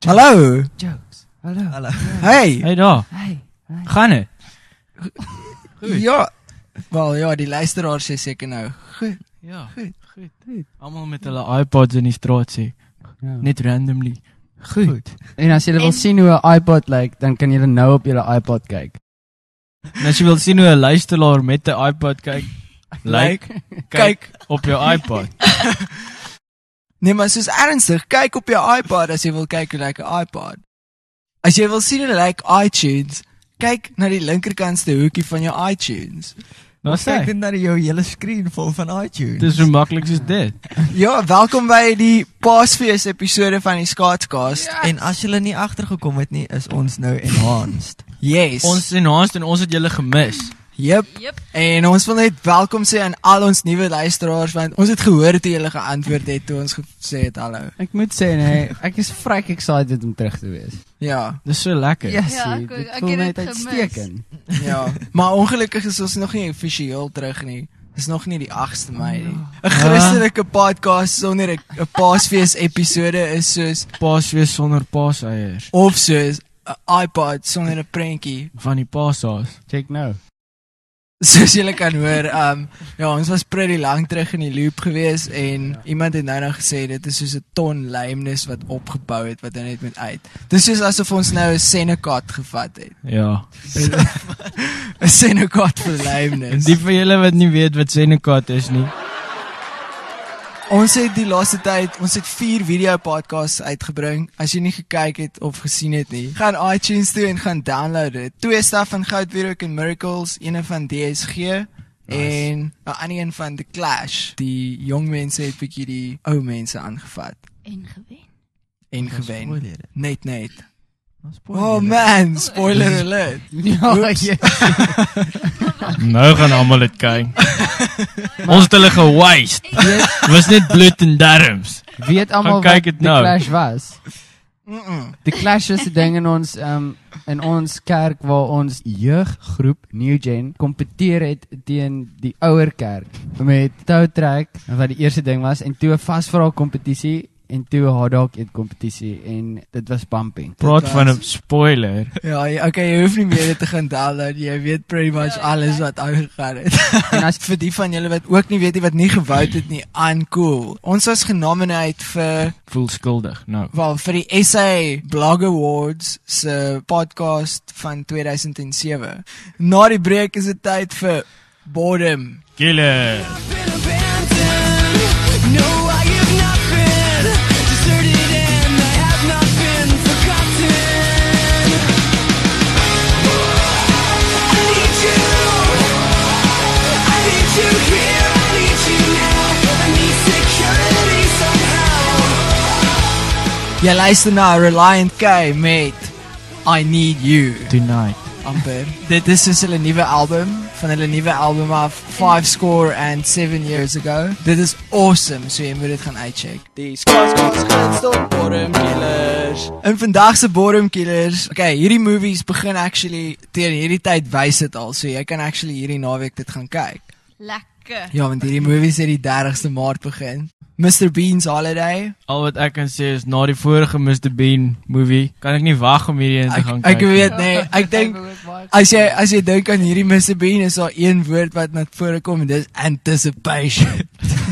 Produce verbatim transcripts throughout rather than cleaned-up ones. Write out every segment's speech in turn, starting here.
Hallo. Jokes. Hallo. Hallo. Hey. Hey daar. Hey. Hey. Gaan het? Ja. Wel ja, die luisteraars sê seker nou. Goed. Ja. Goed. Goed. Goed. Almal met hulle iPods in die straat sê. Ja. Net randomly. Goed. Goed. En as jy wil sien hoe 'n iPod lyk, dan kan jy nou op jou iPod kyk. En as jy wil sien hoe 'n luisteraar met 'n iPod kyk, lyk, kyk op jou iPod. Nee, maar soos ernstig, kyk op jou iPod as jy wil kyk hoe lyk 'n iPod. As jy wil sien hoe lyk iTunes, kyk na die linkerkantste hoekie van jou iTunes. Nou Kyk sê, net na jou hele skerm vol van iTunes. dis so maklik soos dit. Ja, welkom by die Paasfees episode van die Skaatskast. En as julle nie agtergekom het nie, is ons nou enhanced. Yes. Ons en ons en ons het julle gemis. Yep. Yep. En ons wil net welkom sê aan al ons nuwe luisteraars, want ons het gehoor toe julle geantwoord het toe ons gesê het hallo. Ek moet sê nee, ek is vrek excited om terug te wees. Ja, Dis so lekker. Yes, Ja, dit ek- ek voel het net dit gemis. uitstekend. ja. Maar ongelukkig is ons nog nie offisieel terug nie. Dis nog nie die agste Mei nie. 'n Christelike podcast sonder 'n 'n Paasfees episode is soos Paasfees sonder paaseiers. of soos 'n iPod sonder 'n prentjie. Van die paasaas. Check nou. Soos julle kan hoor, um ja, ons was pretty lank terug in die loop gewees en ja. Iemand het nou nog gesê dit is soos 'n ton lameness wat opgebou het wat hy net met uit. Dis soos asof ons nou 'n Senecot gevat het. Ja. 'n Senecot vir En lameness. die van julle wat nie weet wat Senecot is nie. Ons het die laaste tyd, ons het vier video podcasts uitgebring. As jy nie gekyk het of gesien het nie, gaan iTunes toe en gaan download dit. Twee staf van Goudwierook en Miracles, een van D S G nice. En 'n ander een van The Clash. Die jong mense het bietjie die ou mense aangevat En gewen. en gewen. Spoiler. Net net. Spoiler. Oh man, spoiler alert. Ja, yes. Nou gaan almal dit kyk. Ons het hulle gewaste. Was net bloed en darms. Weet almal Gaan kyk wat dit die nou. Clash was? Mm -mm. Die Clash is 'n ding in ons um in ons kerk waar ons jeuggroep New Gen kompeteer het teen die ouer kerk met toutrek wat die eerste ding was en toe 'n vasvra kompetisie en toe 'n hotdog eet kompetisie en dit was pumping. Praat Dit van was- 'n spoiler. Ja, jy- okay, jy hoef nie meer dit te gaan download. Jy weet pretty much alles wat aangegaan het. En as Vir die van julle wat ook nie weet nie wat nie gewout het nie, uncool. Ons was genomineerd vir Voel skuldig. Nou. wel vir die S A Blog Awards se podcast van twee duisend sewe. Na die breek is dit tyd vir Boredom. Killer. Jy luister na Reliant K met I Need You. Tonight. Amper. Dit is dus hulle nuwe album, van hulle nuwe album af, Five Score and Seven Years Ago. Dit is awesome, so jy moet dit gaan uitcheck. Die Skaatskast grootste Boredom Killers. In vandag se Boredom Killers, okay, hierdie movies begin actually, teen hierdie tyd wys dit al, so jy kan actually hierdie naweek dit gaan kyk. Lekker. Ja, want hierdie movies het die dertigste Maart begin. mister Bean's Holiday. Al wat ek kan sê is na die vorige mister Bean movie kan ek nie wag om hierdie een te Ek, gaan kyk. ek weet nee, ek dink as jy as jy dink aan hierdie mister Bean is daar een woord wat na vore kom en dis anticipation.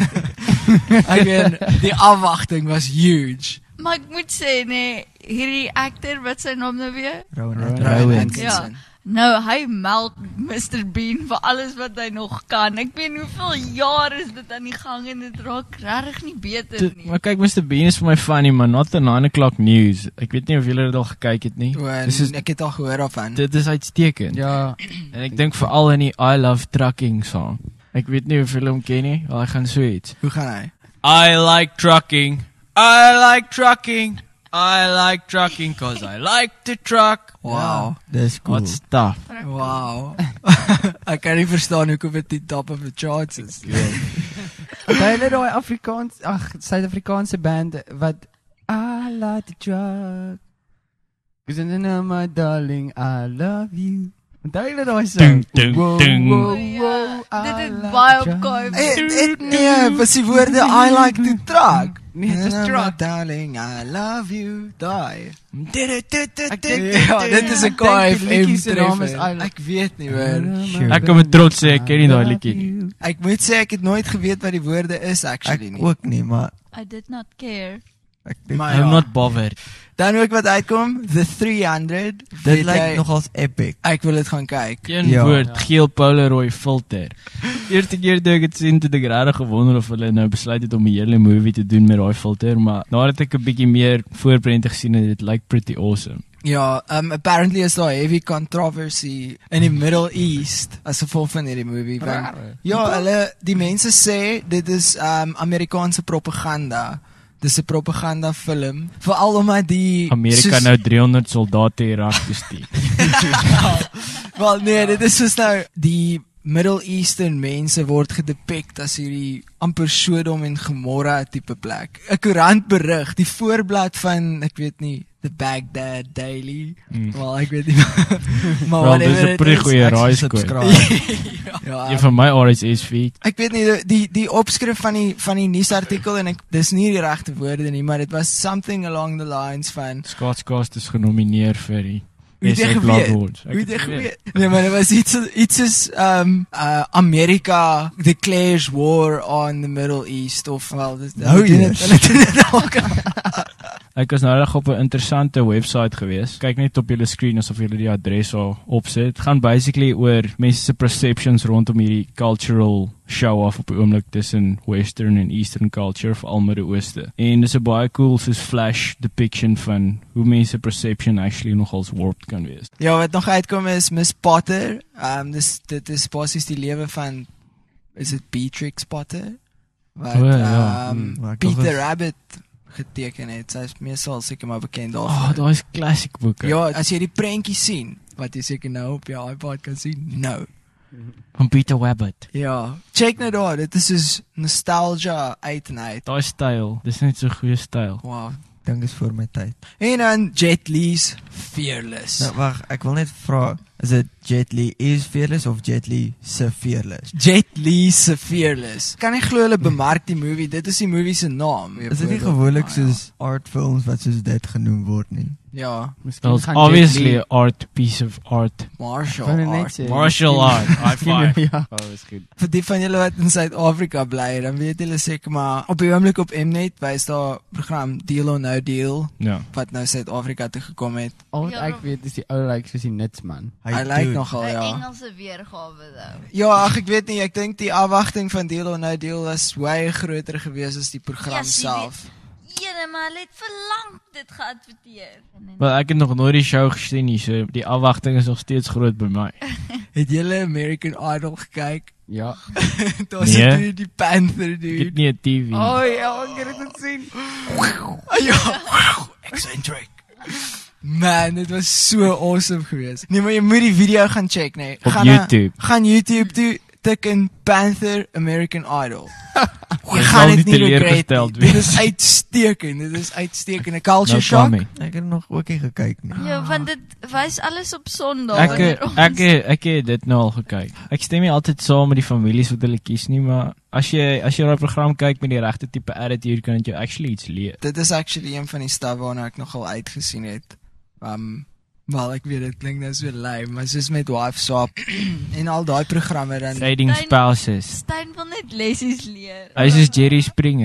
Ek weet die afwagting was huge. Maar ek moet sê nee, hierdie actor wat sy naam nou weer? Rowan. Rowan. Atkinson. Nou, hy melk mister Bean vir alles wat hy nog kan. Ek weet hoeveel jaar is dit aan die gang en dit raak regtig nie beter Dit- nie. Maar kyk, mister Bean is vir my funny, man. Not the nine o'clock news. Ek weet nie of julle dit al gekyk het nie. O, en Dis is, ek het al gehoor daarvan. dit is uitstekend. ja, En ek dink veral in die I Love Trucking song. Ek weet nie of julle hom ken nie. Hy gaan so iets. Hoe gaan hy? I like trucking. I like trucking. I like trucking cause I like to truck. Wow. Dis cool. What stuff. Wow. Ek kan nie verstaan hoekom dit die top of the charts is. hulle daai Afrikaans, ag, Suid-Afrikaanse band wat I like the truck. Cause I know my darling, I love you. Onthou julle daai Ding, song? ding, Wow, ding. wow, Ja, wow, I dit het like baie the opgekom. truck. Eh, eh, nee, was die woorde I like to truck. Nee, dit is Truck. Darling, I love you, die. Ek dink Ja, dit is 'n K F M liedjie se naam is treffer. I Ek weet nie hoor. Sure. Ek kan met trots sê ek ken nie daai liedjie nie. Ek moet sê ek het nooit geweet wat die woorde is actually Ek nie. ook nie, maar I did not care. ek dink Maar I'm ja. not bothered. Dan ook wat uitkom, The three hundred. dit Weet lyk jy- nogals epic. Ek wil dit gaan kyk. Een Ja. woord, geel Polaroid filter. Eerste keer toe ek dit sien, toe ek regtig gewonder of hulle nou besluit het om 'n hele movie te doen met daai filter, maar nadat ek 'n bietjie meer voorprente gesien het, dit lyk pretty awesome. Ja, um, apparently is daar heavy controversy in die Middle East as gevolg van hierdie movie. Want, ja, hulle, die mense sê dit is um, Amerikaanse propaganda. Dis 'n propaganda film, veral omdat die Amerika soos- nou driehonderd soldate Irak gestuur. Wel nee, dit is soos nou die Middle Eastern mense word gedepict as hierdie amper Sodom en Gomorra tipe plek. 'n Koerant berig, die voorblad van ek weet nie, The Baghdad Daily. Mm. Wel, ek weet nie. maar Wel, dis whatever 'n it pretty is, goeie ek- raai subscribe. Ja, Een van my R S S feed. ek weet nie die die, die opskrif van die van die nuusartikel en ek dis nie die regte woorde nie, maar dit was something along the lines van Scotscast is genomineer vir die Hoe het jy S A geweet? Blood Awards. Ek Hoe het jy het geweet? Nee, maar dit was iets iets is um uh, Amerika declares war on the Middle East of wel dit Nou hulle doen dit- eers. hulle doen dit ook. Ek was nou reg op 'n interessante webwerf gewees. Kyk net op julle skerm asof julle die adres al opsit. Dit gaan basically oor mense se perceptions rondom hierdie cultural show-off op die oomblik tussen Western en Eastern culture vir al Midde-Ooste. En dis 'n baie cool soos flash depiction van hoe mense perception actually nogals warped kan wees. Ja, wat nog uitkom is Miss Potter. Um dis dit is basies die lewe van is dit Beatrix Potter? Wat O, ja. um Hmm, maar ek Peter dink- Rabbit geteken het. Sy is meestal seker maar bekend Oh, daarvoor. daai is classic boeke. Ja, as jy die prentjie sien, wat jy seker nou op jou iPad kan sien. Nou. Van Peter Rabbit. Ja, check net daar, dit is soos nostalgia uit en uit. Daai styl, dis net so goeie styl. Wow. Dink is voor my tyd. En dan Jet Li's Fearless. Nou wag, ek wil net vra, is dit Jet Li is fearless of Jet Li se fearless? Jet Li's Fearless. Kan nie glo hulle bemark die movie, dit is die movie se naam. Is dit nie gewoonlik soos art films wat soos dit genoem word nie? Ja, Miskien That's gaan obviously Jet an art piece of art. martial Wou net art. sê, Martial miskien- art. High five. Ja, oh, is goed. Vir die van julle wat in Suid-Afrika bly, dan weet julle seker maar op die oomblik op Mnet wys daar program Deal or No Deal Ja. wat nou Suid-Afrika toe gekom het. Al wat Ja, ek weet is die ou lyk soos die Nutsman. Hy lyk doen. nogal 'n ja. Engelse weergawe though. Ja, ag ek weet nie, ek dink die afwagting van Deal or No Deal was baie groter gewees as die program Ja, sien self. Ene maar hulle het verlang dit geadverteer. Wel, ek het nog nooit die show gesien nie, so die afwagting is nog steeds groot by my. Het julle American Idol gekyk? Ja. Daar Nee. sit nee. die Panther Ek dude. het nie 'n T V. Oh ja, ek het dit sien. Ja, eccentric. Man, dit was so awesome geweest. Nee, maar jy moet die video gaan check, nee. Op gaan YouTube. Na, gaan YouTube toe, tik in Panther American Idol. Jy Jy gaan sal dit nie nie regret teleurgesteld nie. Dit wees. is uitstekend, dit is uitstekend. 'n Culture No shock. comment. Ek het nog ook nie gekyk nie. Ja, want dit wys alles op Sondag. Ek wanneer ons- ek ek het dit nou al gekyk. Ek stem nie altyd saam met die families wat hulle kies nie, maar as jy as jy daai program kyk met die regte tipe attitude kan dit jou actually iets leer. Dit is actually een van die stuff waarna ek nogal uitgesien het. Um wel ek weet dit klink nou so lame, maar soos met Wife Swap en al daai programme dan Trading Stein- spouses. Stein wil net lessies leer. Hy is Jerry Springer.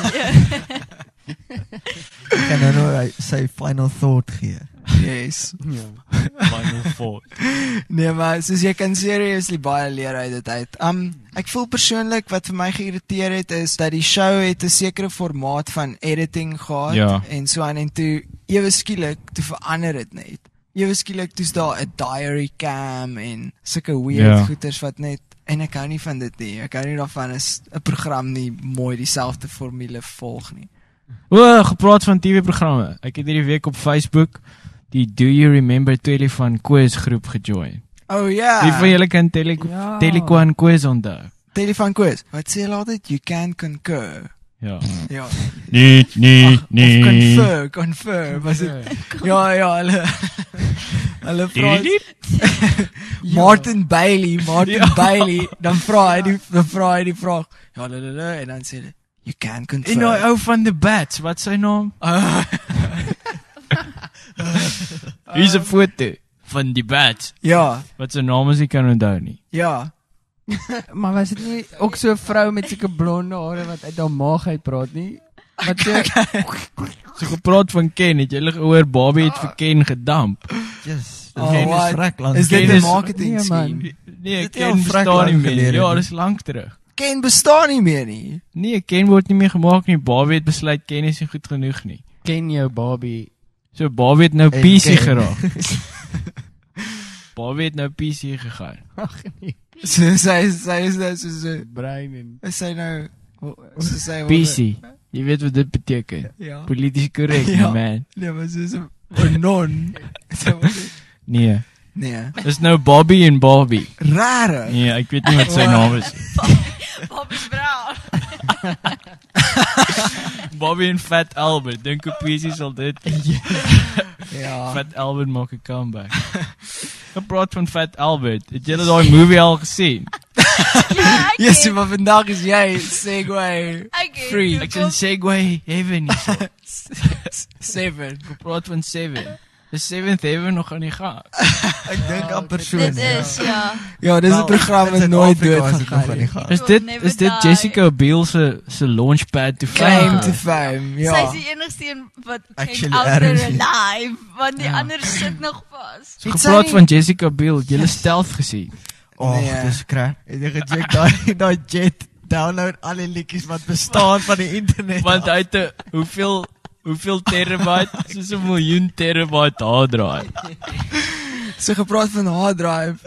Ek kan nou nou sy final thought gee. yes. Ja. Final four. Nee, maar soos jy kan seriously baie leer uit dit uit. Um ek voel persoonlik wat vir my geïrriteer het is dat die show het 'n sekere formaat van editing gehad Ja. en so aan en toe ewe skielik toe verander dit net. Ewe skielik toe's daar 'n diary cam en sulke weird Ja. goeters wat net en ek hou nie van dit nie. Ek hou nie daarvan as 'n program nie mooi dieselfde formule volg nie. O, gepraat van T V-programme. Ek het hierdie week op Facebook die Do You Remember Telephone Quiz groep gejoin. Oh ja. Wie van julle kan tele Ja. Telequan quiz onthou? Telefoon quiz. Wat sê hulle altyd? You can concur. Ja. Ja. Nee, nee, Ag, nee. Of confer, confer. Was dit Ja, ja, hulle hulle vra Martin Bailey, Martin Ja. Bailey, dan vra hy die dan vra hy die vraag. Ja, hulle en dan sê hulle You can En confirm. nou ou van The Bats, wat sy naam? Hier's 'n foto van die Bats. Ja, Wat sy naam is, ek kan onthou nie. ja. Maar was dit nie ook so 'n vrou met sulke blonde hare wat uit haar maag uit praat nie? Wat so So gepraat van Ken, het jy gehoor Barbie het vir Ken gedamp? Yes. Oh, Ken what? is vrek lank. Is dit Ken 'n is- marketing Nee, man. scheme? Nee, Dit is al Ken vrek bestaan nie lang meer. gelede, Ja, nie? dis lank terug. Ken bestaan nie meer nie. Nee, Ken word nie meer gemaak nie. Barbie het besluit Ken is nie goed genoeg nie. ken jou Barbie? So Barbie het nou En P C Ken. geraak. Barbie het nou P C gegaan. Ag nee, So sy sy is nou so so brein en is sy nou so sy P C. Jy weet wat dit beteken. Ja. Polities korrek, Ja. man. Nee, maar sy is 'n non. Sy was- Nee. Nee. Dis nou Bobby en Barbie. Rare. Nee, ek weet nie wat sy naam is. Bobby Brown. Bobby en Fat Albert. Dink op P C sal dit. Ja. Fat Albert maak 'n comeback. Gepraat van Fat Albert. Het julle daai movie al gesien? Ja, ek Yes, ken- maar vandag is jy Segway ek ken free. jou Ek in Segway Heaven hierso. seven. Gepraat van Seven. Is Seventh Heaven nog aan die gang? Ek dink amper so. Dit is, ja. Ja, dis 'n Wel, program in wat nooit Suid-Afrika dood is dit nog aan gaan die nie. gang. Is Will dit never is dit die. Jessica Biel se se launchpad to Claim fame? to fame. Sy Ja. is die enigste een wat Actually, came out there ergens. alive, want die Ja. ander sit nog vas. So Het sy gepraat nie- van Jessica Biel, het julle Stealth gesien? Oh, Nee. dis krap. Het jy gecheck daai daai jet download al die liedjies wat bestaan van die internet. Want af. hy het 'n hoeveel hoeveel terabyte? Soos 'n miljoen terabyte hard drive. Sy gepraat van hard drive.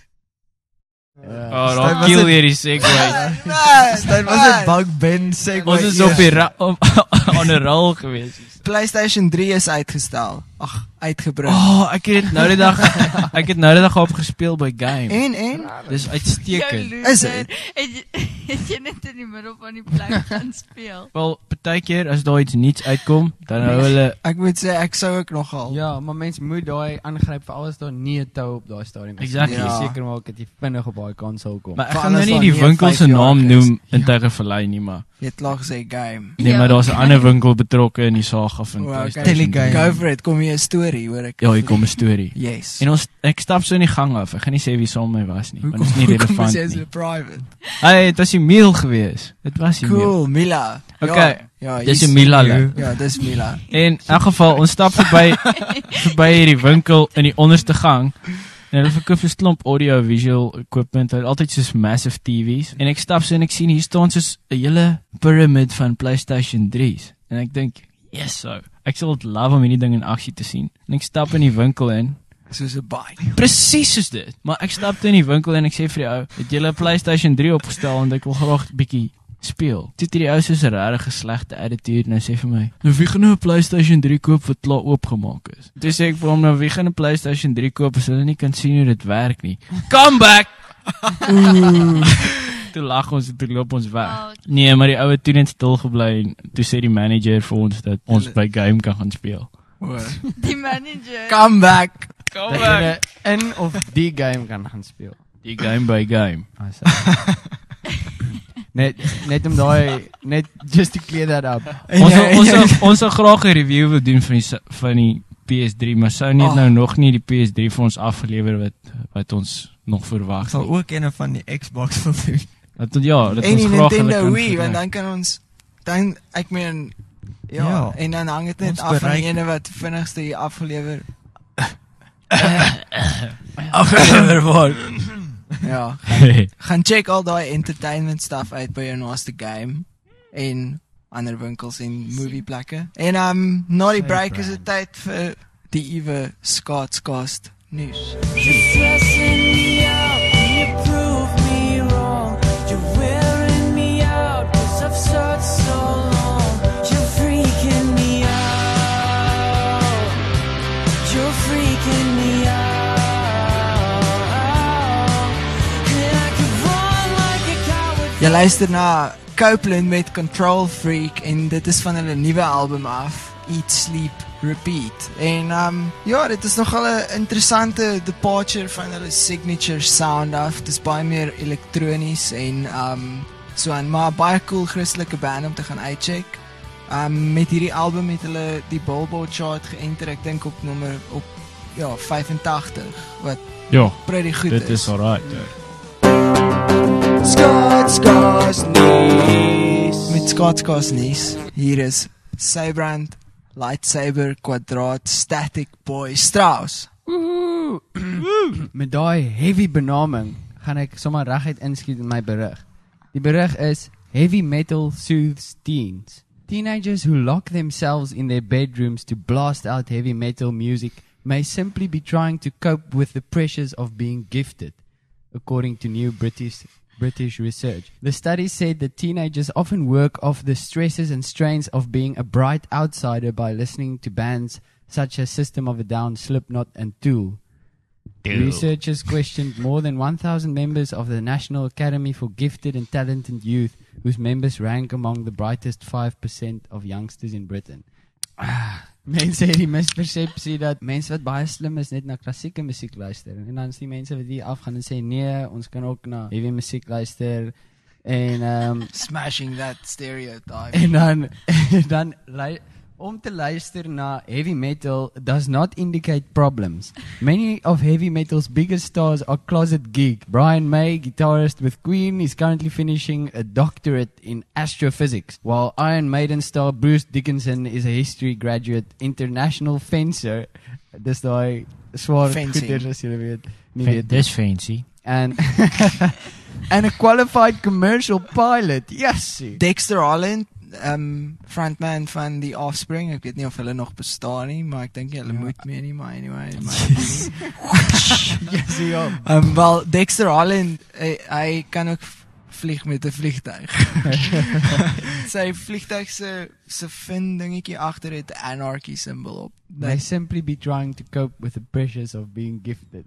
Oh, Stein, daar was kill dit- hierdie segway. Stein was dit Bug Ben Segway. Ons is op die ra- om- on 'n roll gewees. PlayStation three is uitgestel. Ag, uitgebring. Oh, ek het dit nou die dag ek het nou die dag op gespeel by game. En en Dis uitstekend. Jou Is loser. het? Het jy, het jy net in die middel van die plek gaan speel? Wel, partykeer as daar iets nuuts uitkom, dan hou hulle ek moet sê ek sou ook nogal. Ja, maar mens moet daai aangryp vir alles daar nie 'n tou op daai stadium is. Exactly. Jy Ja. seker maak dat jy vinnig op daai konsol kom. maar ek Vir gaan nou alles nie wat die nie winkel se vyf jaar naam is. noem in Tygervallei nie, maar Jy het klaar gesê game. nee, Ja. maar daar's 'n ander winkel betrokke in die saga van Wow, okay. PlayStation. Telegame. Go for it. Kom hier 'n storie, hoor ek. Ja, hier kom 'n storie. Yes. En ons ek stap so in die gang af. Ek gaan nie sê wie saam met my was nie, want dit is nie Hoekom relevant sê jy nie. so private? Hey, dit was die Miel gewees. Dit was die Miel. Cool, Mila. Okay. Ja, ja Dis hier's- die Mila. lyn. Ja, dis Mila. En in elk geval, ons stap verby verby hierdie winkel in die onderste gang. En hulle verkoop 'n klomp audio visual equipment, hulle het altyd soos massive T V's. En ek stap so en ek sien hier staan soos 'n hele pyramid van PlayStation threes. En ek dink, yes so. Ek sal dit love om hierdie ding in aksie te sien. En ek stap in die winkel in. Soos 'n bike. Presies soos dit. Maar ek stap toe in die winkel en ek sê vir die ou, "Het julle 'n PlayStation three opgestel en ek wil graag 'n bietjie speel." Toe het hierdie ou soos 'n regte slegte attitude en hy sê vir my, "Nou wie gaan nou 'n PlayStation three koop wat klaar oopgemaak is?" Toe sê ek vir hom, "Nou wie gaan 'n PlayStation three koop as hulle nie kan sien hoe dit werk nie?" Come back. Toe lag ons en toe loop ons weg. Oh, Nee, maar die ou het toe net stil gebly en toe sê die manager vir ons dat ons by game kan gaan speel. Hoor. die manager. Come back. Come Dat jy in of die game kan gaan speel. Die game by game. Ah, so. net net om daai net just to clear that up. Ons Ja, sal- ons ja. sal- ons sal graag 'n review wil doen van die s- van die P S three, maar sou net Oh. nou nog nie die P S three vir ons afgelewer wat wat ons nog Ek verwag. sal nie. ook een van die Xbox wil doen. Dat ja, dat En ons die graag hulle Nintendo kan Wii, want gebruik. dan kan ons dan ek meen ja, Ja. en dan hang dit net Ons af van bereik- die ene wat vinnigste hier afgelewer. Afgelewer word. Ja. Gaan check al daai entertainment stuff uit by jou naaste game en ander winkels en movieplekke. En um na die Sy break is dit brand. tyd vir die Ewe Skaatscast nuus. Jy luister na Copeland met Control Freak en dit is van hulle nuwe album af, Eat Sleep Repeat. En um ja, dit is nogal 'n interessante departure van hulle signature sound af. Dit is baie meer elektronies en um So en maar baie cool Christelike band om te gaan uitcheck. Um met hierdie album het hulle die Billboard chart geënter, ek dink op nommer op ja vyfentagtig wat Ja, pretty goed dit is. is alright. Scott Scott Nies. Met Scott Scott Nies. Hier is Sybrand Lightsaber Kwadraat Static Boy Strauss. Woehoe. Met daai heavy benaming gaan ek sommer reguit inskiet in my berig. Die berig is Heavy Metal Soothes Teens. Teenagers who lock themselves in their bedrooms to blast out heavy metal music may simply be trying to cope with the pressures of being gifted, according to new British British research. The study said that teenagers often work off the stresses and strains of being a bright outsider by listening to bands such as System of a Down, Slipknot, and Tool. Researchers questioned more than one thousand members of the National Academy for Gifted and Talented Youth, whose members rank among the brightest five percent of youngsters in Britain. Ah, mense het die mispersepsie dat mense wat baie slim is net na klassieke musiek luister. En dan is die mense wat hier afgaan en sê nee, ons kan ook na heavy musiek luister. En um, Smashing that stereotype. en dan dan lu- om te luister na heavy metal does not indicate problems. Many of heavy metal's biggest stars are closet geek. Brian May, guitarist with Queen, is currently finishing a doctorate in astrophysics, while Iron Maiden star Bruce Dickinson is a history graduate, international fencer. Dis daai swaar Fencing. goeders as jy weet. Nie Fa- weet. Dis fancy. And and a qualified commercial pilot. Yes. Dexter Holland, um, frontman van The Offspring. Ek weet nie of hulle nog bestaan nie, maar ek dink hulle Ja. moet meer nie, maar anyway. Yes, ja. Um, wel, Dexter Holland, hy, hy kan ook v- vlieg met 'n vliegtuig. Sy vliegtuig se se fin dingetjie agter het 'n anarchy symbool op. They simply be trying to cope with the pressures of being gifted.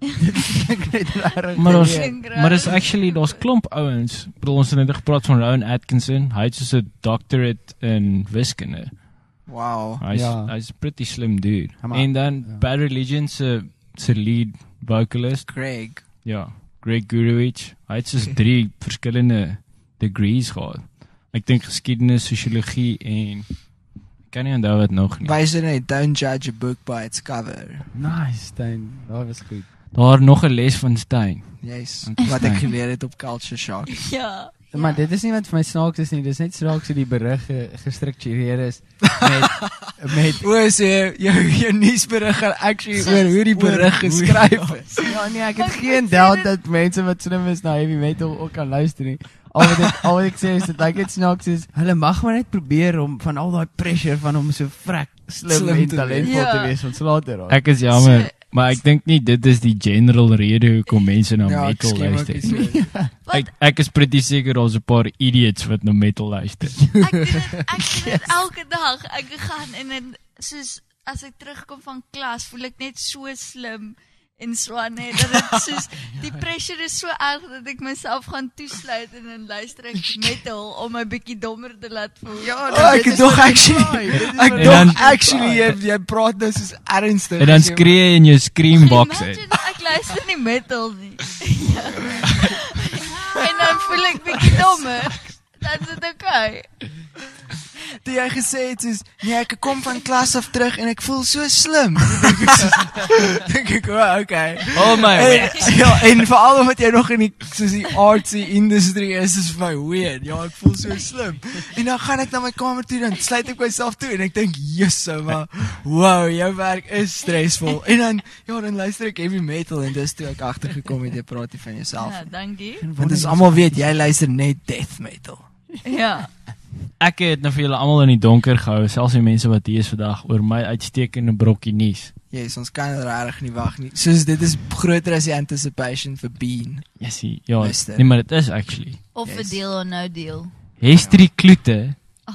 Maar ons Klink raar. maar is actually daar's klomp ouens. Ek bedoel ons het net gepraat van Rowan Atkinson. Hy het soos 'n doctorate in wiskunde. Wow. Hy's Ja. hy's 'n pretty slim dude. Ja, maar- En dan ja. Bad Religion se se lead vocalist, Greg. ja, Greg Gurewitz. Hy het soos drie verskillende degrees gehad. Ek dink geskiedenis, sosiologie en ek kan nie onthou wat nog nie. Wys dit net, don't judge a book by its cover. Nice, Stein. Dat was goed. Daar nog 'n les van Stein. Yes, Okay. wat ek geleer het op Culture Shock. Ja. Maar dit is nie wat vir my snaaks is nie. Dis net snaaks hoe die berig ge- gestruktureer is met met O, so jou jou nuusberig gaan actually oor hoe die berig geskryf is. Ja, nee, ek het geen doubt dat mense wat slim is na heavy metal ook kan luister nie. Al wat ek al wat ek sê is dat like dit snaaks is. Hulle mag maar net probeer om van al daai pressure van om so vrek slim, Slim en te talentvol wees. te Ja. wees ontslae te raak. Ek is jammer, maar ek dink nie dit is die general rede hoekom mense na Ja, ek metal skiem ook luister. nie so. Ek ek is pretty seker daar's 'n paar idiots wat na metal luister. Ek doen dit ek doen dit elke dag. Ek gaan en en soos as ek terugkom van klas, voel ek net so slim en swan net dat dit soos die pressure is so erg dat ek myself gaan toesluit en dan luister ek metal om my bietjie dommer te laat voel. Ja, Oh, ek het nog actually ek En dog dan- actually jy, jy praat nou soos ernstig. En dan as jy- skree jy in jou screambox uit. Imagine, ek luister nie metal nie. Ja. En dan voel ek bietjie dommer. Dan is dit okay. Toe jy gesê het soos nee, ek kom van klas af terug en ek voel so slim. Toe dink ek soos dink ek, oh, okay. Oh my En, ja, en veral omdat jy nog in die soos die artsy industry is, is vir my weird. Ja, ek voel so slim. En dan gaan ek na my kamer toe, dan sluit ek myself toe en ek dink, "Jesse, maar wow, jou werk is stresvol." En dan ja, dan luister ek heavy metal en dis toe ek agtergekom het jy praat nie van jouself. Ja, dankie. Want dis almal weet jy luister net death metal. Ja. Ek het nou vir julle almal in die donker gehou, selfs die mense wat hier is vandag oor my uitstekende brokkie nuus. Yes, ons kan regtig nie wag nie. Soos dit is groter as die anticipation vir Bean. Jessie, ja, Luister. nee maar dit is actually. Of 'n Yes. deal or no deal. Hestrie Kloete,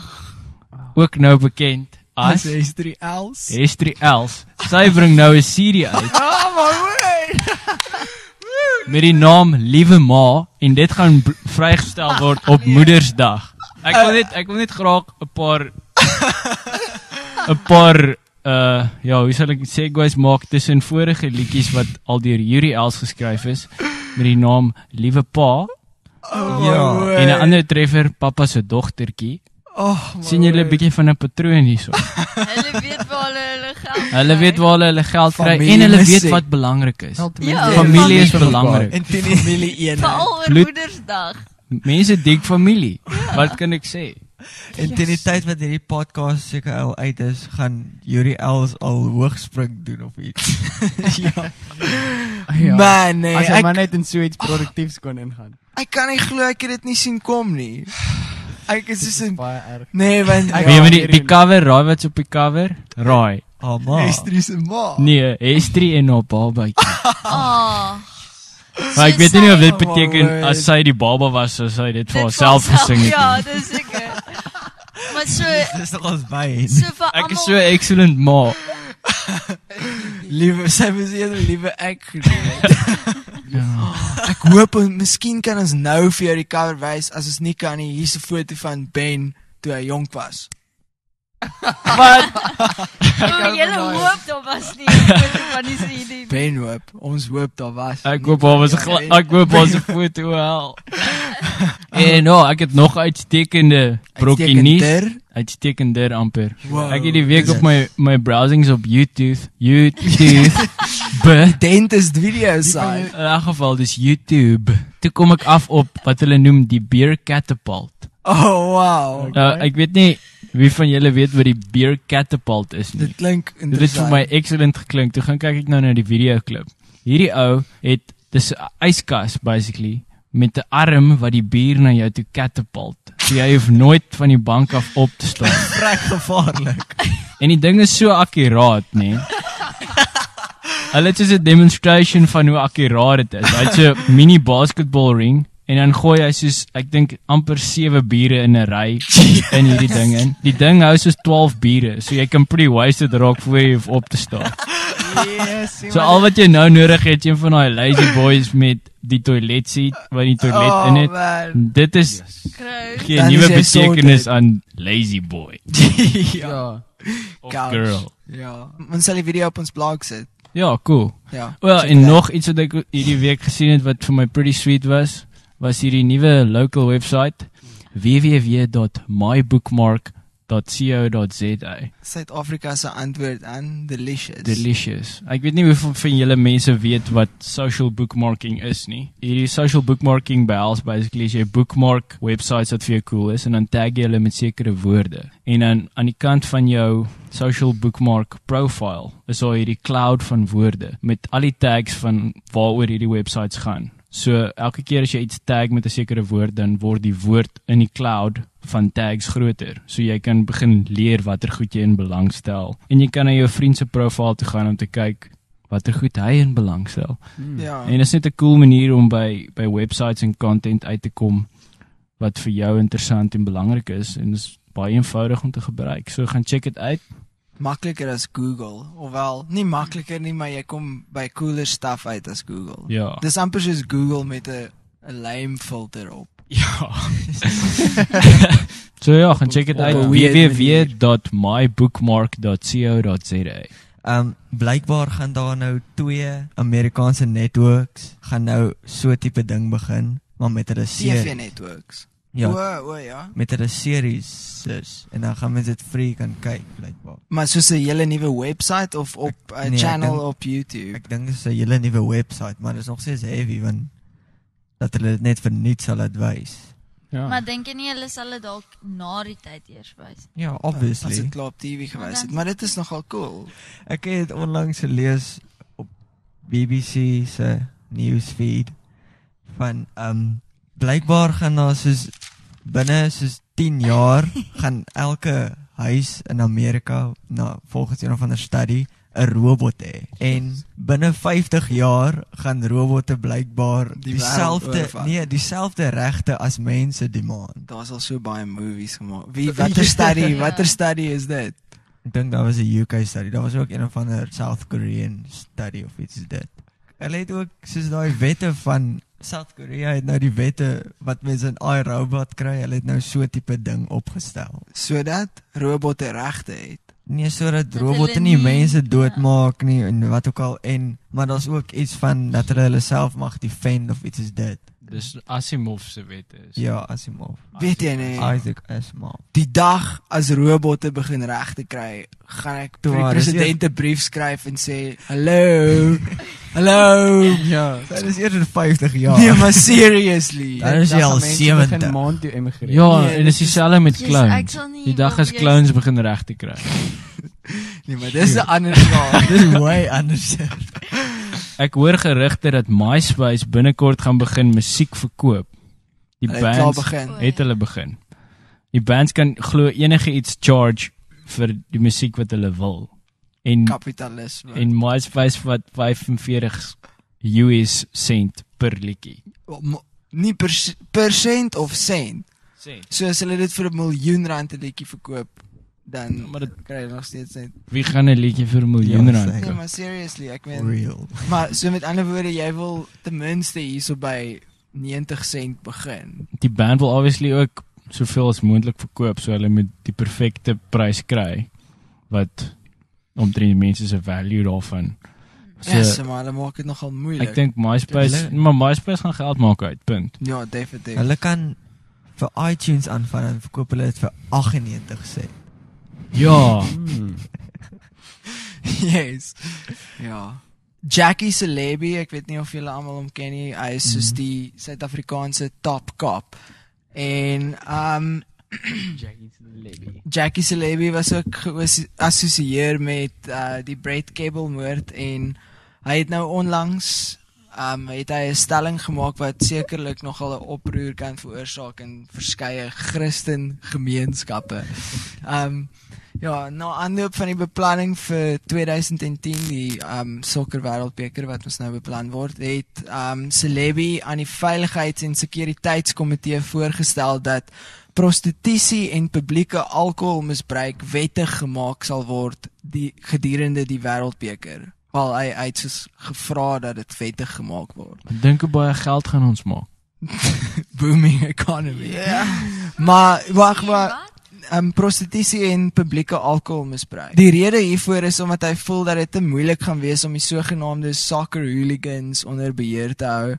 ook nou bekend as As drie Els. Hestrie Els. Sy bring nou 'n serie uit Oh my word. met die naam Liewe Ma en dit gaan b- vrygestel word op Moedersdag. Ek wil net ek wil net graag 'n paar 'n paar uh ja, hoe sal ek segues maak tussen vorige liedjies wat al deur Yuri Els geskryf is met die naam Liewe Pa Oh, Ja. my En 'n word. ander treffer, pappa se dogtertjie. Oh, my sien julle 'n word. bietjie van 'n patroon hierso? Hulle weet waar hulle hulle geld Hulle weet waar hulle hulle geld kry Familie en hulle weet musiek. wat belangrik is. Ja, Familie is familie. belangrik. En toe die familie een. Veral oor Bloed- Moedersdag. Mense dik familie. Wat kan ek sê? En teen die tyd wat hierdie podcast seker al uit is, gaan Yuri Els al hoogspring doen of iets. Ja. Ja. Man, nee, As jy ek, maar net in so iets produktiefs kon ingaan. ek kan nie glo ek het dit nie sien kom nie. Ek is soos 'n Baie erg. nee, want Ek- Weet jy Ja, met die die hierdie- cover, raai wat's op die cover? Raai. Ah, maar. Estrie se ma. Nee, Estrie en haar babatjie. Ah. Maar ek weet nie of dit Oh my beteken word. as sy die baba was, sou sy dit vir Dit haarself was- gesing het. Ja, dis seker. Maar so Dis nog ons by. so vir Ek is almal so excellent ma. Liewe, sy was eerder liewe ek gedoen het. Ja. Ek hoop en miskien kan ons nou vir jou die cover wys. As ons nie kan nie, hier's 'n foto van Ben toe hy jonk was. Wat? Oh, julle hoop daar was nie 'n foto van die C D. Ben hoop, ons hoop daar was. Ek hoop daar was 'n gla- ek hoop daar was 'n foto wel. En nou, ek het nog uitstekende brokkie nuus. Uitstekender. Uitstekender amper. Wow. Ek het die week op my my browsings op YouTube, YouTube, be Dentist video site. in elk geval dis YouTube. Toe kom ek af op wat hulle noem die beer catapult. Oh wow. Nou, ek weet nie wie van julle weet wat die beer catapult is nie. Dit klink Dit het vir my interessant. excellent geklink. Toe gaan kyk ek nou na die video klip. Hierdie ou het dis 'n yskas basically met 'n arm wat die bier na jou toe catapult. So jy hoef nooit van die bank af op te staan. Vrek gevaarlik. En die ding is so akkuraat, nê. Nee. Hulle het so 'n demonstration van hoe akkuraat dit is. Hy het so 'n mini basketball ring en dan gooi hy soos ek dink amper sewe biere in 'n ry in hierdie ding in. Die ding hou soos twaalf biere, so jy kan pretty wasted raak voor jy hoef op te staan. Yes, So al wat jy nou nodig het, een van daai lazy boys met die toilet seat wat die toilet oh, in het. Man. Dit is Kry. gee Dan 'n is nuwe jy betekenis sorted. aan lazy boy Ja. of Couch. girl. Ja. Ons sal die video op ons blog sit. Ja, cool. Ja. Wel, check en it out. nog iets wat ek hierdie week gesien het wat vir my pretty sweet was, was hierdie nuwe local website w w w dot my bookmark dot co dot z a. Suid-Afrika se antwoord aan delicious. Delicious. Ek weet nie hoeveel van julle mense weet wat social bookmarking is nie. Hierdie social bookmarking behels basically as jy bookmark websites wat vir jou cool is en dan tag jy hulle met sekere woorde. En dan aan die kant van jou social bookmark profile is daar hierdie cloud van woorde met al die tags van waaroor hierdie websites gaan. So elke keer as jy iets tag met 'n sekere woord, dan word die woord in die cloud van tags groter. So jy kan begin leer watter goed jy in belang stel. En jy kan na jou vriend se profiel toe gaan om te kyk watter goed hy in belang stel. Ja. En dit is net 'n cool manier om by by websites en content uit te kom wat vir jou interessant en belangrik is en dit is baie eenvoudig om te gebruik. So gaan check dit uit. Makliker as Google. Ofwel, nie makliker nie, maar jy kom by cooler stuff uit as Google. Ja. Dis amper soos Google met 'n 'n lame filter op. Ja. So ja, gaan check dit Op uit een w weird w w dot my bookmark dot co dot z a. Um blykbaar gaan daar nou twee Amerikaanse networks gaan nou so tipe ding begin, maar met hulle T V serie. networks. Ja, O, o ja. met hulle series dus en dan gaan mense dit free kan kyk blykbaar. Maar soos 'n hele nuwe website of op 'n nee, ek channel dink- op YouTube. Ek dink dit is 'n hele nuwe website, maar dit is nog steeds heavy want dat hulle dit net vir niks sal adwys. Ja. Maar dink jy nie hulle sal dit dalk na die tyd eers wys? Ja, As obviously. dit klaar op T V gewys het, dan- maar dit is nogal cool. Ek het onlangs gelees op B B C se newsfeed van um blykbaar gaan daar soos binne soos tien jaar gaan elke huis in Amerika na volgens een of ander studie 'n robot hê. En binne vyftig jaar gaan robotte blykbaar Die dieselfde wêreld oorvat. nee, dieselfde regte as mense demand. Daar's al so baie movies gemaak. Wie watter study, Ja. watter study is dit? Ek dink daar was 'n U K study. Daar was ook een of ander South Korean study of iets is dit. Hulle het ook soos daai wette van South Korea het nou die wette wat mense in iRobot kry. Hulle het nou so tipe ding opgestel. Sodat robotte regte het. Nee, sodat Dat robotte hulle nie nie- mense ja. doodmaak nie en wat ook al en maar daar's ook iets van dat hulle hulle self mag defend of iets is dit. Dis Asimov se wette is. Ja, Asimov. Weet jy nie, Isaac Asimov. die dag as robotte begin reg te kry, gaan ek vir die Toe, dis president 'n brief skryf en sê, hallo, hallo. Ja, dit is eers in vyftig jaar. Nee, maar seriously. Dan is jy Dan al gaan mense begin sewentig. maand toe emigreer. Ja, Nee, en dit dis dieselfde met Yes, clowns. ek sal nie Die dag wil as wees- clowns begin reg te kry. Nee, maar dis 'n ander saak. Dis way anders. Ek hoor gerugte dat MySpace binnekort gaan begin musiek verkoop. Die Hulle het klaar bands begin. het hulle begin. Die bands kan glo enige iets charge vir die musiek wat hulle wil. En Kapitalisme. en MySpace wat vyfenveertig U S sent per liedjie. M- nie per, per sent of sent. Sent. So as hulle dit vir 'n miljoen rand 'n liedjie verkoop, dan Maar dit, kry jy nog steeds sent. wie gaan 'n liedjie vir 'n miljoen Ja, rand sê. Nee, koop? maar seriously, ek meen, Real. maar so met ander woorde, jy wil ten minste hierso by negentig sent begin. Die band wil obviously ook soveel as moontlik verkoop, so hulle moet die perfekte prys kry wat omtrent mense se value daarvan. So, Ja, yes, maar hulle maak dit nogal moeilik. ek dink MySpace, Hulle- maar MySpace gaan geld maak uit, punt. ja, definitief. Hulle kan vir iTunes aanvang en verkoop hulle dit vir aggennegentig sent. Ja, Hmm. Yes. Ja. Jackie Celebi, ek weet nie of julle almal hom ken nie. Hy is soos die Suid-Afrikaanse top cop. En um Jackie Celebi was ook geassosieer met uh, die Brett Cable moord en hy het nou onlangs um het hy 'n stelling gemaak wat sekerlik nogal 'n oproer kan veroorsaak in verskeie Christen gemeenskappe. Um ja, na aanloop van die beplanning vir twintig tien, die um sokker wêreldbeker wat ons nou beplan word, het um Celebi aan die veiligheids- en sekuriteitskomitee voorgestel dat prostitusie en publieke alkoholmisbruik wettig gemaak sal word die gedurende die wêreldbeker. Wel, hy hy het soos gevra dat dit wettig gemaak word. ek dink hoe baie geld gaan ons maak. Booming economy. Maar wag, En maar wat? um, prostitusie en publieke alkoholmisbruik. Die rede hiervoor is omdat hy voel dat dit te moeilik gaan wees om die sogenaamde soccer hooligans onder beheer te hou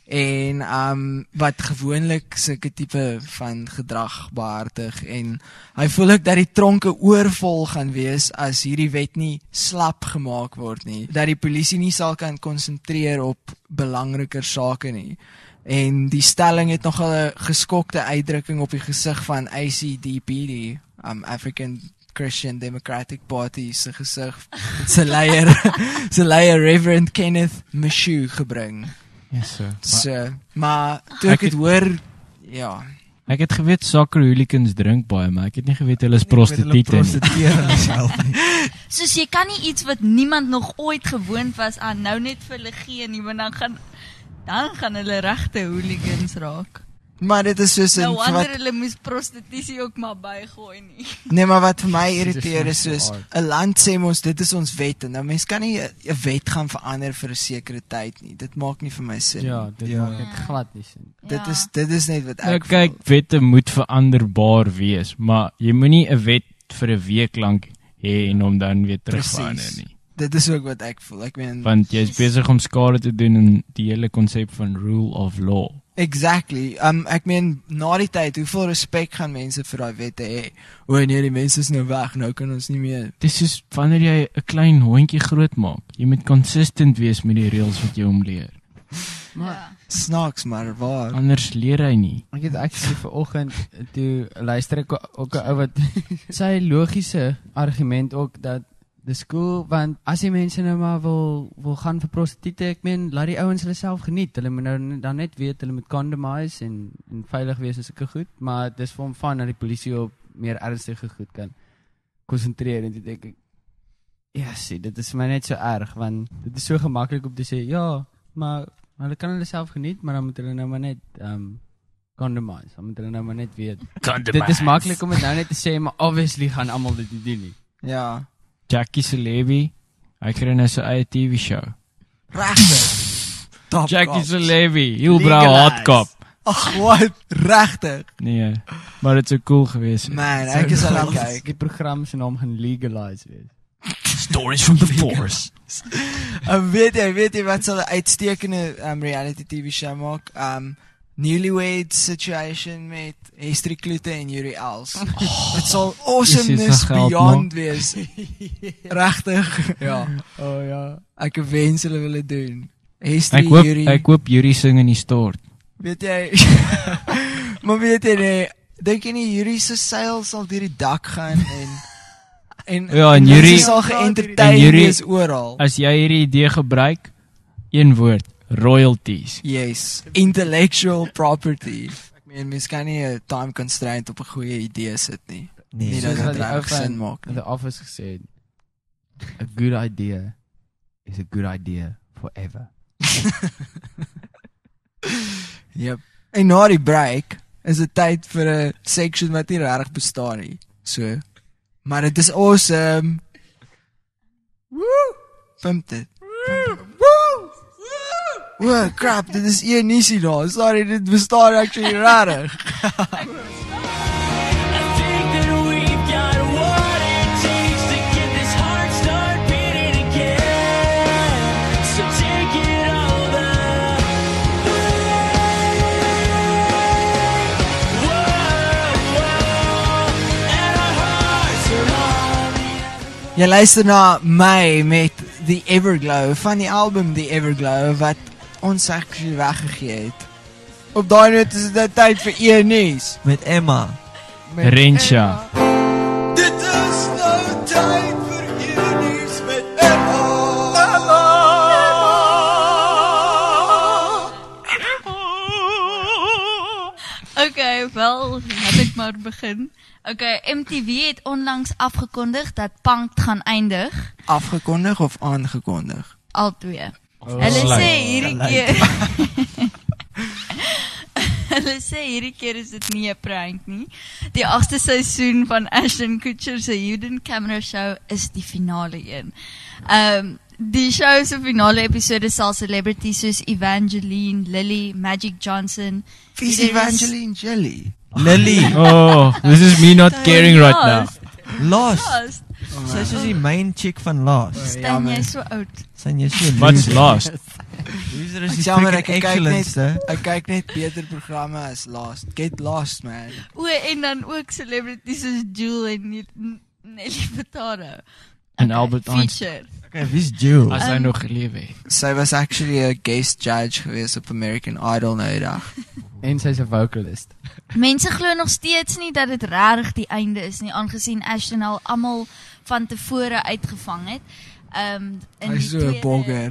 en um wat gewoonlik sulke tipe van gedrag behartig, en hy voel ook dat die tronke oorvol gaan wees as hierdie wet nie slap gemaak word nie, dat die polisie nie sal kan konsentreer op belangriker sake nie. En die stelling het nogal 'n geskokte uitdrukking op die gesig van A C D P, die um, African Christian Democratic Party se gesig, se leier, se leier Reverend Kenneth Mashu gebring. Yes, so. So, maar toe ek Ek dit het- hoor, ja, Ek het geweet soccer hooligans drink baie, maar ek het nie geweet hulle is prostituie nie. Prostitueer hulle self nie. Soos jy kan nie iets wat niemand nog ooit gewoond was aan nou net vir hulle gee nie, want dan gaan dan gaan hulle regte hooligans raak. maar dit is soos Nou in wonder wat, hulle moes prostitusie ook maar bygooi nie. nee, maar wat vir my Dit is irriteer is so soos hard. 'n land sê mos dit is ons wet, en nou mens kan nie 'n 'n wet gaan verander vir 'n sekere tyd nie. Dit maak nie vir my sin. Ja, nie. dit Ja. maak dit glad nie sin. Dit Ja. is dit is net wat Nou ek kyk, voel. wette moet veranderbaar wees, maar jy moenie 'n wet vir 'n week lank hê en hom dan weer terugverander Presies. nie. Dit is ook wat ek voel. Ek meen Want jy's besig om skade te doen in die hele konsep van rule of law. exactly. Um ek meen na die tyd, hoeveel respek gaan mense vir daai wette hê? O nee, die mense is nou weg, nou kan ons nie meer. Dis is wanneer jy 'n klein hondjie grootmaak. Jy moet consistent wees met die reëls wat jy hom leer. Maar Ja. Snaaks maar waar. Anders leer hy nie. ek het actually vanoggend toe luister ek ook 'n ou wat sy logiese argument ook dat dis cool, want as die mense nou maar wil wil gaan vir prostituie, ek meen laat die ouens hulle self geniet. Hulle moet nou dan net weet hulle moet condomize en en veilig wees en sulke goed, maar dis vir hom van dat die polisie op meer ernstige goed kan konsentreer, en toe dink ek ja, sien, dit is vir my net so erg, want dit is so gemaklik om te sê ja, maar hulle kan hulle self geniet, maar dan moet hulle nou maar net um condomize. Dan moet hulle nou maar net weet. Dit is maklik om dit nou net te sê, maar obviously gaan almal dit nie doen nie. Ja. Jackie Celebi, hy kry nou sy eie T V show. Regtig. Top Jackie cops. Celebi, heel brou Legalize. hardkop. Ag, wat? Regtig. Nee, maar dit sou cool gewees het. Man, ek is al aan kyk. Die program se naam gaan legalize wees. Stories from the force. Um, weet jy, weet jy wat sal 'n uitstekende um, reality T V show maak? Um newlywed situation met Hester Kloete en Yuri Els. Dit sal awesomeness beyond wees. Regtig, ja. Oh ja. Ek wens hulle wil dit doen. Hester, Ek hoop Yuri, ek hoop Yuri sing in die stort. weet jy, maar weet jy nie, dink jy nie Yuri se seil sal deur die dak gaan en en, Ja, en mense Yuri- sal en geëntertain Yuri- wees oral. As jy hierdie idee gebruik, een woord, royalties. Yes, intellectual property. Ek meen, mens kan nie 'n time constraint op 'n goeie idee sit nie. Nee, Nie so dat Soos wat dit die ou reg sin van maak nie. The Office gesê het. A good idea is a good idea forever. Yep. En na die break is dit tyd vir 'n section wat nie regtig bestaan nie. So, maar dit is awesome. Woo! Pump dit. Woo! Woo, crap, dit is een nisie daar. Sorry, dit bestaan actually regtig. Jy luister na my met The Everglow van die album The Everglow wat ons actually weggegee het. Op daai noot is dit tyd vir een nuus. Met Emma. Met Rensha. Emma. Dit is nou tyd vir een nuus met Emma. Okay, wel, laat ek maar begin. Okay, M T V het onlangs afgekondig dat Punk'd gaan eindig. Afgekondig of aangekondig? Al twee. Oh. Hulle Sluit. sê hierdie keer Hulle sê hierdie keer is dit nie 'n prank nie. Die agste seisoen van Ashton Kutcher se Hidden Camera Show is die finale een. Ehm um, die show se finale episode sal celebrities soos Evangeline Lilly, Magic Johnson, Wie is Hier is- Evangeline Jelly? Lily. Oh, this is me not caring right now. Lost. Lost. Sy is soos die main chick van Lost. Stan jy so oud. Sy is so What's lost? Loser is Ek die jammer, ek freaking kyk net excellence. ek kyk net beter programme as Lost. Get Lost, man. O, en dan ook celebrities soos Jewel en N- Nelly Furtado. En Albert feature. Okay, wie's Jill? As hy Um, nog gelewe het. Sy was actually 'n guest judge geweest op American Idol nou die dag. En sy's 'n vocalist. Mense glo nog steeds nie dat dit regtig die einde is nie, aangesien Ashton al almal van tevore uitgevang het. Ehm um, in Hy die is so 'n tweede- bogger.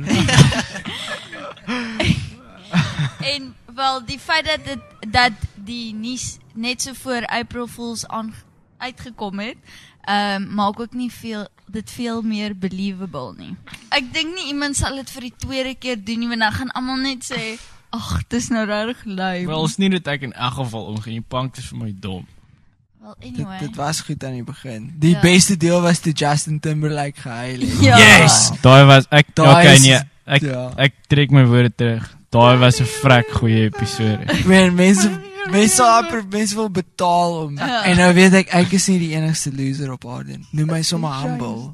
En wel die feit dat dit dat die nuus net so voor April Fools aan uitgekom het, ehm um, maak ook nie veel dit veel meer believable nie. Ek dink nie iemand sal dit vir die tweede keer doen nie, want dan gaan almal net sê, "Ag, dis nou regtig lui." Wel, is nie dat ek in elk geval omgee nie. Punk is vir my dom. Well, Dit, anyway. dit was goed aan die begin. Die Ja. beste deel was toe Justin Timberlake gehuil het. Ja. Yes, daai was ek Daai okay is- nee. Ek ja. ek trek my woorde terug. Daai was 'n vrek goeie episode. Man, mense mense amper mense wil betaal om. Ja. En nou weet ek ek is nie die enigste loser op aarde nie. Noem my sommer humble.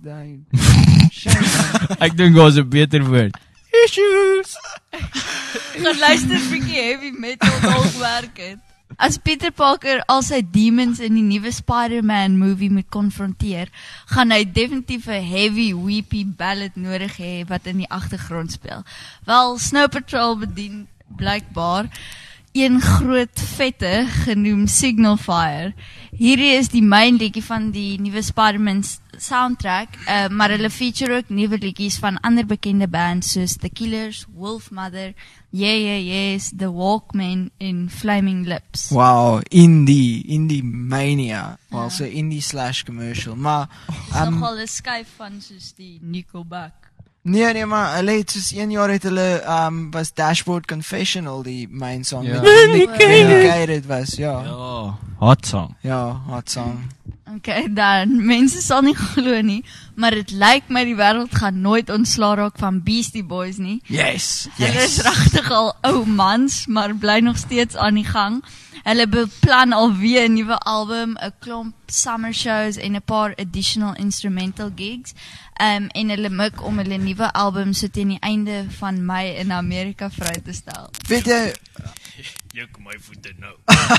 Ek dink daar's 'n beter woord. Issues. Gaan luister bietjie heavy metal dalk werk het. As Peter Parker al sy demons in die nuwe Spider-Man movie moet konfronteer, gaan hy definitief 'n heavy weepy ballad nodig hê wat in die agtergrond speel. Wel, Snow Patrol bedien blykbaar een groot vette genoem Signal Fire. Hierdie is die main liedjie van die nuwe Spider-Man soundtrack, uh, maar hulle feature ook nuwe liedjies van ander bekende bands soos The Killers, Wolfmother, Yeah Yeah Yes, The Walkmen en Flaming Lips. Wow, indie, indie mania. Ja. Well, so indie slash commercial. Maar Um, um, Nogal 'n skuif van soos die Nickelback. nee nee, maar hulle het soos een jaar het hulle um was Dashboard Confessional die main song. Ja. Vindicated was, ja. Ja, hot song. Ja, hot song. Okay, dan mense sal nie glo nie, maar dit lyk my die wêreld gaan nooit ontslaa raak van Beastie Boys nie. Yes. Hulle is Yes. regtig al ou mans, maar bly nog steeds aan die gang. hulle beplan alweer 'n nuwe album, 'n klomp summer shows en 'n paar additional instrumental gigs. Um, en hulle mik om hulle nuwe album so teen die einde van Mei in Amerika vry te stel. Weet jy, Juk my voete nou.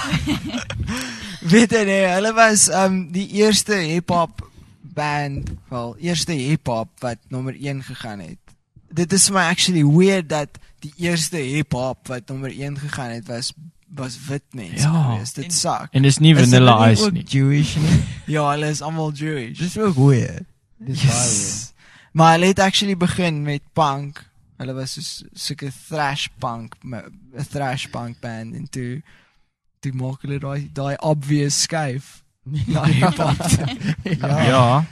weet jy nee, hulle was um die eerste hip-hop band, wel, eerste hip-hop wat nommer een gegaan het. Dit is vir my actually weird dat die eerste hip-hop wat nommer een gegaan het was was wit mense Ja. geweest. Dit suck. En dis nie Is Vanilla hulle nie Ice ook nie. Jewish nie? Ja, hulle is allemaal Jewish. Dis ook weird. Dis baie weird. Maar hulle het actually begin met punk. Hulle was soos soeke thrash punk, 'n thrash punk band en toe toe maak hulle daai daai obvious skuif. Ja, hip-hop. Ja.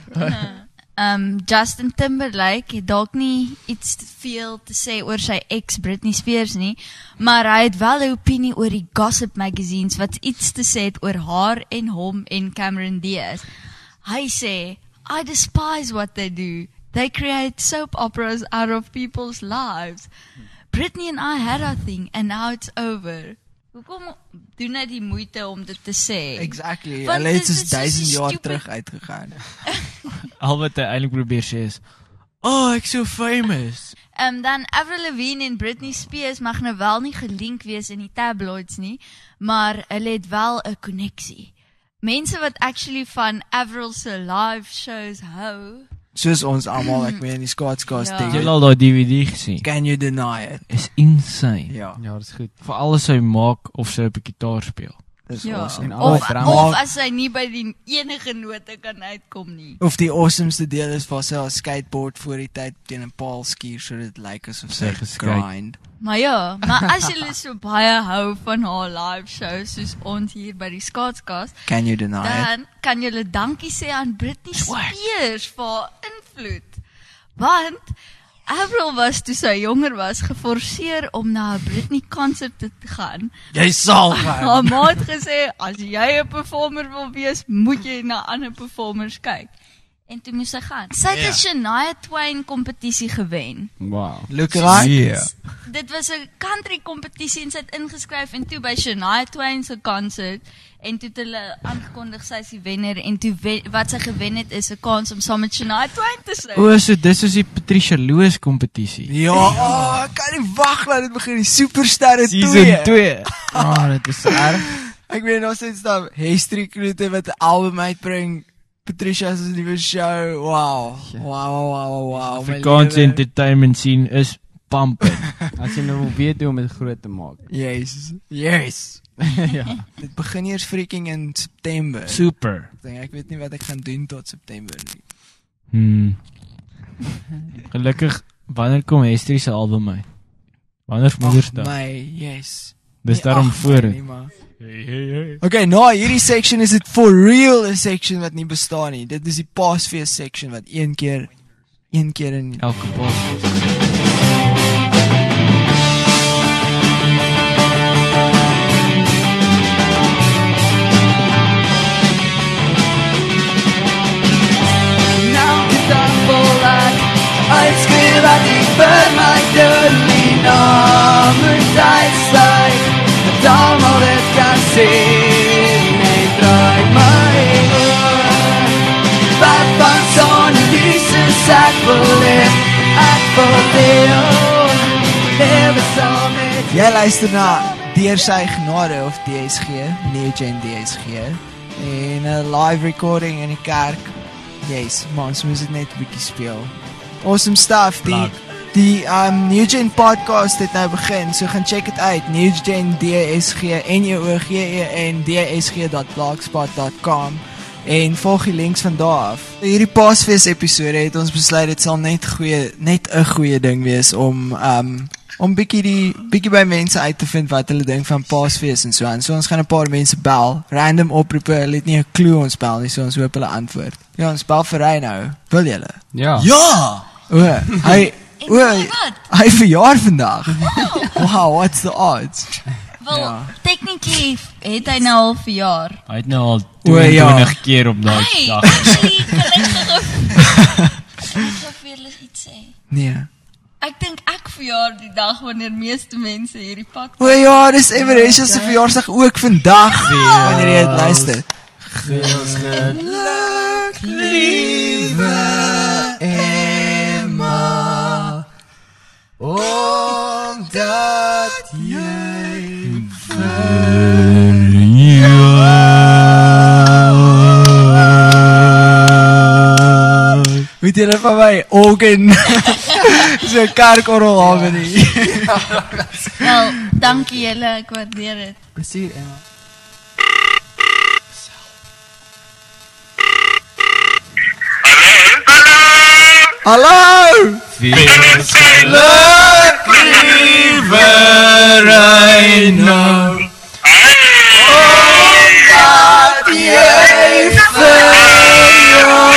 Um, Justin Timberlake het dalk nie iets te veel te sê oor sy ex Britney Spears nie, maar hy het wel 'n opinie oor die gossip magazines wat iets te sê het oor haar en hom en Cameron Diaz. Hy sê, I despise what they do. They create soap operas out of people's lives. Britney and I had our thing and now it's over. Hoekom doen hy die moeite om dit te sê? Exactly. Want Hulle het dit is soos so duisend jaar stupid. terug uitgegaan. Al wat hy eintlik probeer sê is, "Oh, ek's so famous." Um, dan Avril Lavigne en Britney Spears mag nou wel nie gelink wees in die tabloids nie, maar hulle het wel 'n koneksie. Mense wat actually van Avril se live shows hou, Soos ons almal, ek meen die Skaatskaas Ja. ding. Jy het al daai D V D gesien. Can you deny it? Is insane. Ja, Ja, dis goed. Vir alles hy maak of sy op 'n gitaar speel. dis ja. awesome. En al Of, drum. of as hy nie by die enige note kan uitkom nie. Of die awesomeste deel is waar sy haar skateboard voor die tyd teen 'n paal skuur sodat dit lyk asof sy Sy geskate. grind. Maar ja, maar as julle so baie hou van haar live shows soos ons hier by die Skaatskaas, Can you deny it? dan kan julle dankie sê aan Britney Spears vir haar invloed. Want Avril was toe sy jonger was geforseer om na 'n Britney konsert te gaan. Jy sal gaan. Haar ma het gesê as jy 'n performer wil wees, moet jy na ander performers kyk. En toe moes sy gaan. Sy het 'n Ja. Shania Twain kompetisie gewen. Wow. Look right. Yeah. Dit was 'n country kompetisie en sy het ingeskryf en toe by Shania Twain se konsert en toe het hulle aangekondig sy is die wenner en toe wen, wat sy gewen het is 'n kans om saam met Shania Twain te sing. O, so dis is die Patricia Loos kompetisie. Ja, oh, ek kan nie wag dat dit begin die Supersterre Season twee. twee. Oh, dit is so erg. Ek weet nog steeds dat History Kroete wat 'n album uitbring. Patricia se nuwe show. Wow. Wow, wow, wow, wow. my Afrikaanse lewe. entertainment scene is pumping. As jy nou wil weet hoe om dit groot te maak. Yes. Yes. Ja. Dit begin eers freaking in September. Super. Ek dink ek weet nie wat ek gaan doen tot September nie. Hmm. Gelukkig, wanneer kom Hestrie se album uit? Wanneer is Moedersdag? My, yes. Dis Nee, daarom ag, voor. nee, maar- Hey, hey, hey. Okay, nou hierdie section is dit for real 'n section wat nie bestaan nie. Dit is die Paasfees section wat een keer een keer in Elke pas. Nou is dan volledig uitskreeuw wat die vir my doen nie namens uitstuig dat almal dit kan sien en draai my oor wat van son en Jesus ek wil leef ek wil deel lewe saam met Jy luister na Deur sy genade of D S G, New Gen D S G en 'n live recording in die kerk. Yes, maar ons moet dit net 'n bietjie speel. Awesome stuff. Die Plug. die um New Gen podcast het nou begin, so gaan check dit uit. New Gen D S G N E O G E N D S G dot blogspot dot com en volg die links van daar af. Hierdie Paasfees episode het ons besluit dit sal net goeie net 'n goeie ding wees om um om bietjie die bietjie by mense uit te vind wat hulle dink van Paasfees en so aan. So ons gaan 'n paar mense bel, random oproepe. Hulle het nie 'n klou ons bel nie, so ons hoop hulle antwoord. Ja, ons bel vir hy nou. Wil julle? Ja. Ja. O, hy En o, weet jy wat? hy verjaar vandag. Wow, what's the odds? Wel, Ja. technically het hy nou al verjaar. Hy het nou al O, ja. tweeëntwintig keer op daai Hey, dag. actually, gelukkig of... Ek sal vir julle iets sê. Nee. Ek dink ek verjaar die dag wanneer meeste mense hierdie pad O ja, dis Everest se verjaarsdag ook vandag. Wanneer jy dit luister. Geluk, liewe Emma, omdat jy Weet julle van my organ so kerkorrel harmony. Wel, dankie julle, ek waardeer dit. Plesier, Emma. Hallo! Feels geluk, liewe Reino. Omdat jy verjaar.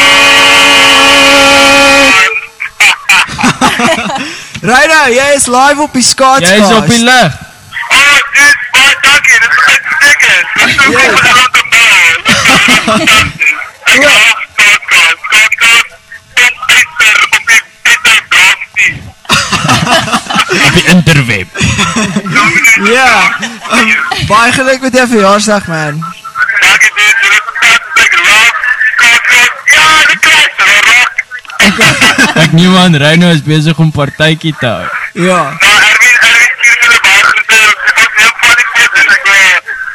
Reino, jy is live op die skaatskast. Jy is op die lig. Oh, dit baie dankie. Dit is uitstekend. Dit is so goed om te bel. Ek haat podcast. Podcast. Kom Pieter op die Pieter Bloksie. Op die interweb. Ja, um, baie geluk met jou verjaarsdag, man. Dankie dit. Dit is fantasties. Ek love podcast. Ja, dit krijg je. Rock. Ek nie man, Reino is bezig om partytjie te hou. Ja. Nou, Erwin, Erwin stuur julle baie groete. Ek was heel funny geweest en ek wil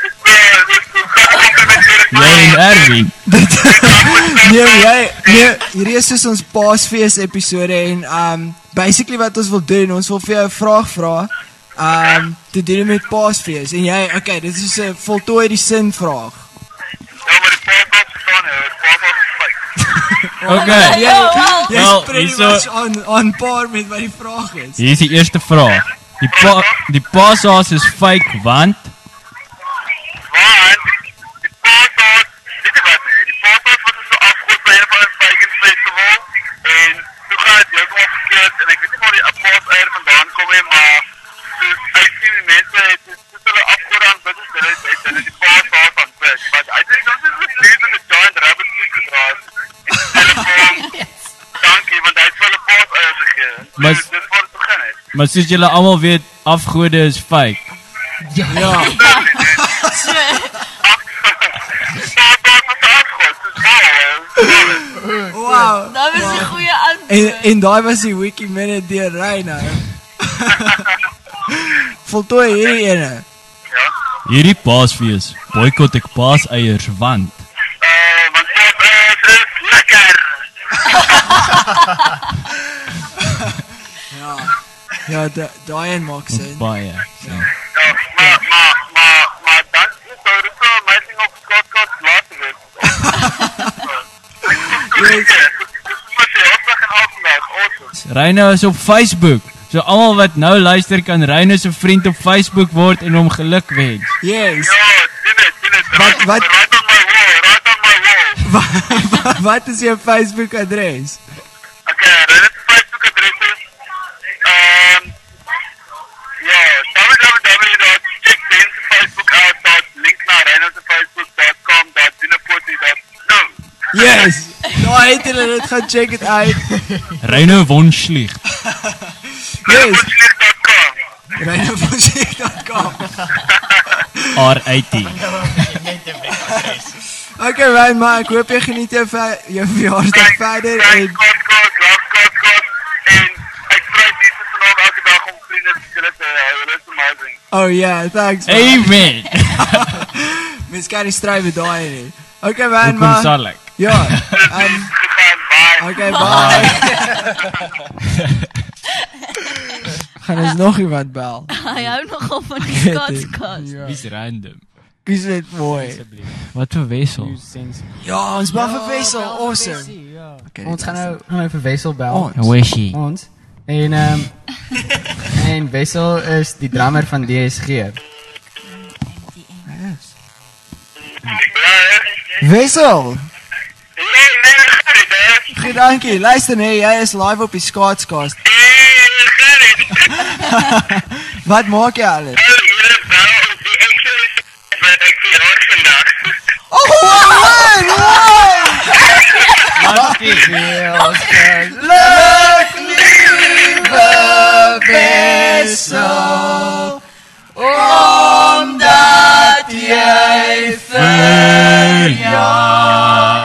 Jy en Erwin. Nee, jy, nee, hierdie is soos ons Paasfees episode en um basically wat ons wil doen, ons wil vir jou 'n vraag vra. Um te doen met Paasfees en jy, okay, dit is 'n voltooi die sin vraag. Ja, maar die podcast is aan, die podcast is fake. Okay. Jy, Wel, jy's pretty hierso- much on, on par met wat die vraag is. Hier is die eerste vraag. Die pa die paashaas is fake want Want die paashaas, weet jy wat nee, die paashaas was so afgegoed by een van die Pagan Festival en toe gaan het heeltemal verkeerd en ek weet nie waar die paaseier vandaan kom nie, maar soos ek sien die mense het soos hulle afgegoed aan bid het, hulle het hulle die paashaas aan bid, maar I think ons is het lees in die giant rabbit food gedraaid en die telefoon, dankie, want hy het vir hulle paaseier gegee, Maar- so dit voor het begin het. maar soos julle almal weet, afgode is fake. Ja. Wow. Dat was 'n goeie En, antwoord. en daai was die wiki minute deur Reino. Voltooi hierdie ene. Hierdie paasfees boikot ek paaseiers want Want paaseiers is lekker. Ja. Ja, da- daai een maak sin. baie. Ja. Ja, maar, maar, maar, maar dank je, so dit is so amazing op Scottcast later wees. Dit is heel en afgeluid, awesome. Reino is op Facebook. So almal wat nou luister kan Reino se vriend op Facebook word en hom geluk wens. Yes. Ja, doen het, doen het. Wat- Right- wat- Right on my wall, right on my wall. Wat, wat is jou Facebook adres? Okay, dit Facebook adres is, um, ja, w w w dot check dense facebook out dot link na reino's facebook dot com dot dinapoti dot no. Yes. Nou het hulle dit gaan check it uit. Reino Wonschlicht. Yes. Reino's dot com. reino musiek dot com. R A T. Okay, man, maar ek hoop jy geniet jou ver, jou verjaarsdag verder Thanks, en Scottcast, love Scottcast, en ek vry Jesus se naam elke dag om vriende te julle te hou, hulle is amazing. oh yeah, thanks. Man. Amen. Mens kan nie stry met daai nie. Okay, man, Hoekom maar sal ek? ja. Um, Gegaan, bye. okay, bye. Gaan ons nog iemand bel? Hy hou nogal van die Weet ek. Scottcast. Dis random. Kies dit mooi. Wat vir wissel? Ja, ons bel vir Wessel. Awesome. Ja. Okay, Ons gaan nou gaan nou vir Wessel bel. Ons. Wishy. Ons. En ehm um, en Wessel is die drummer van D S G. Wessel. Nee, nee, nee, nee, Goed, dankie. Luister nee, jy is live op die Skaatskast. nee, Wat maak jy alles? julle bel om die ekstra wat ek verjaar vandag. Oh, man, man. Dankie. Leuk, liewe verjaar.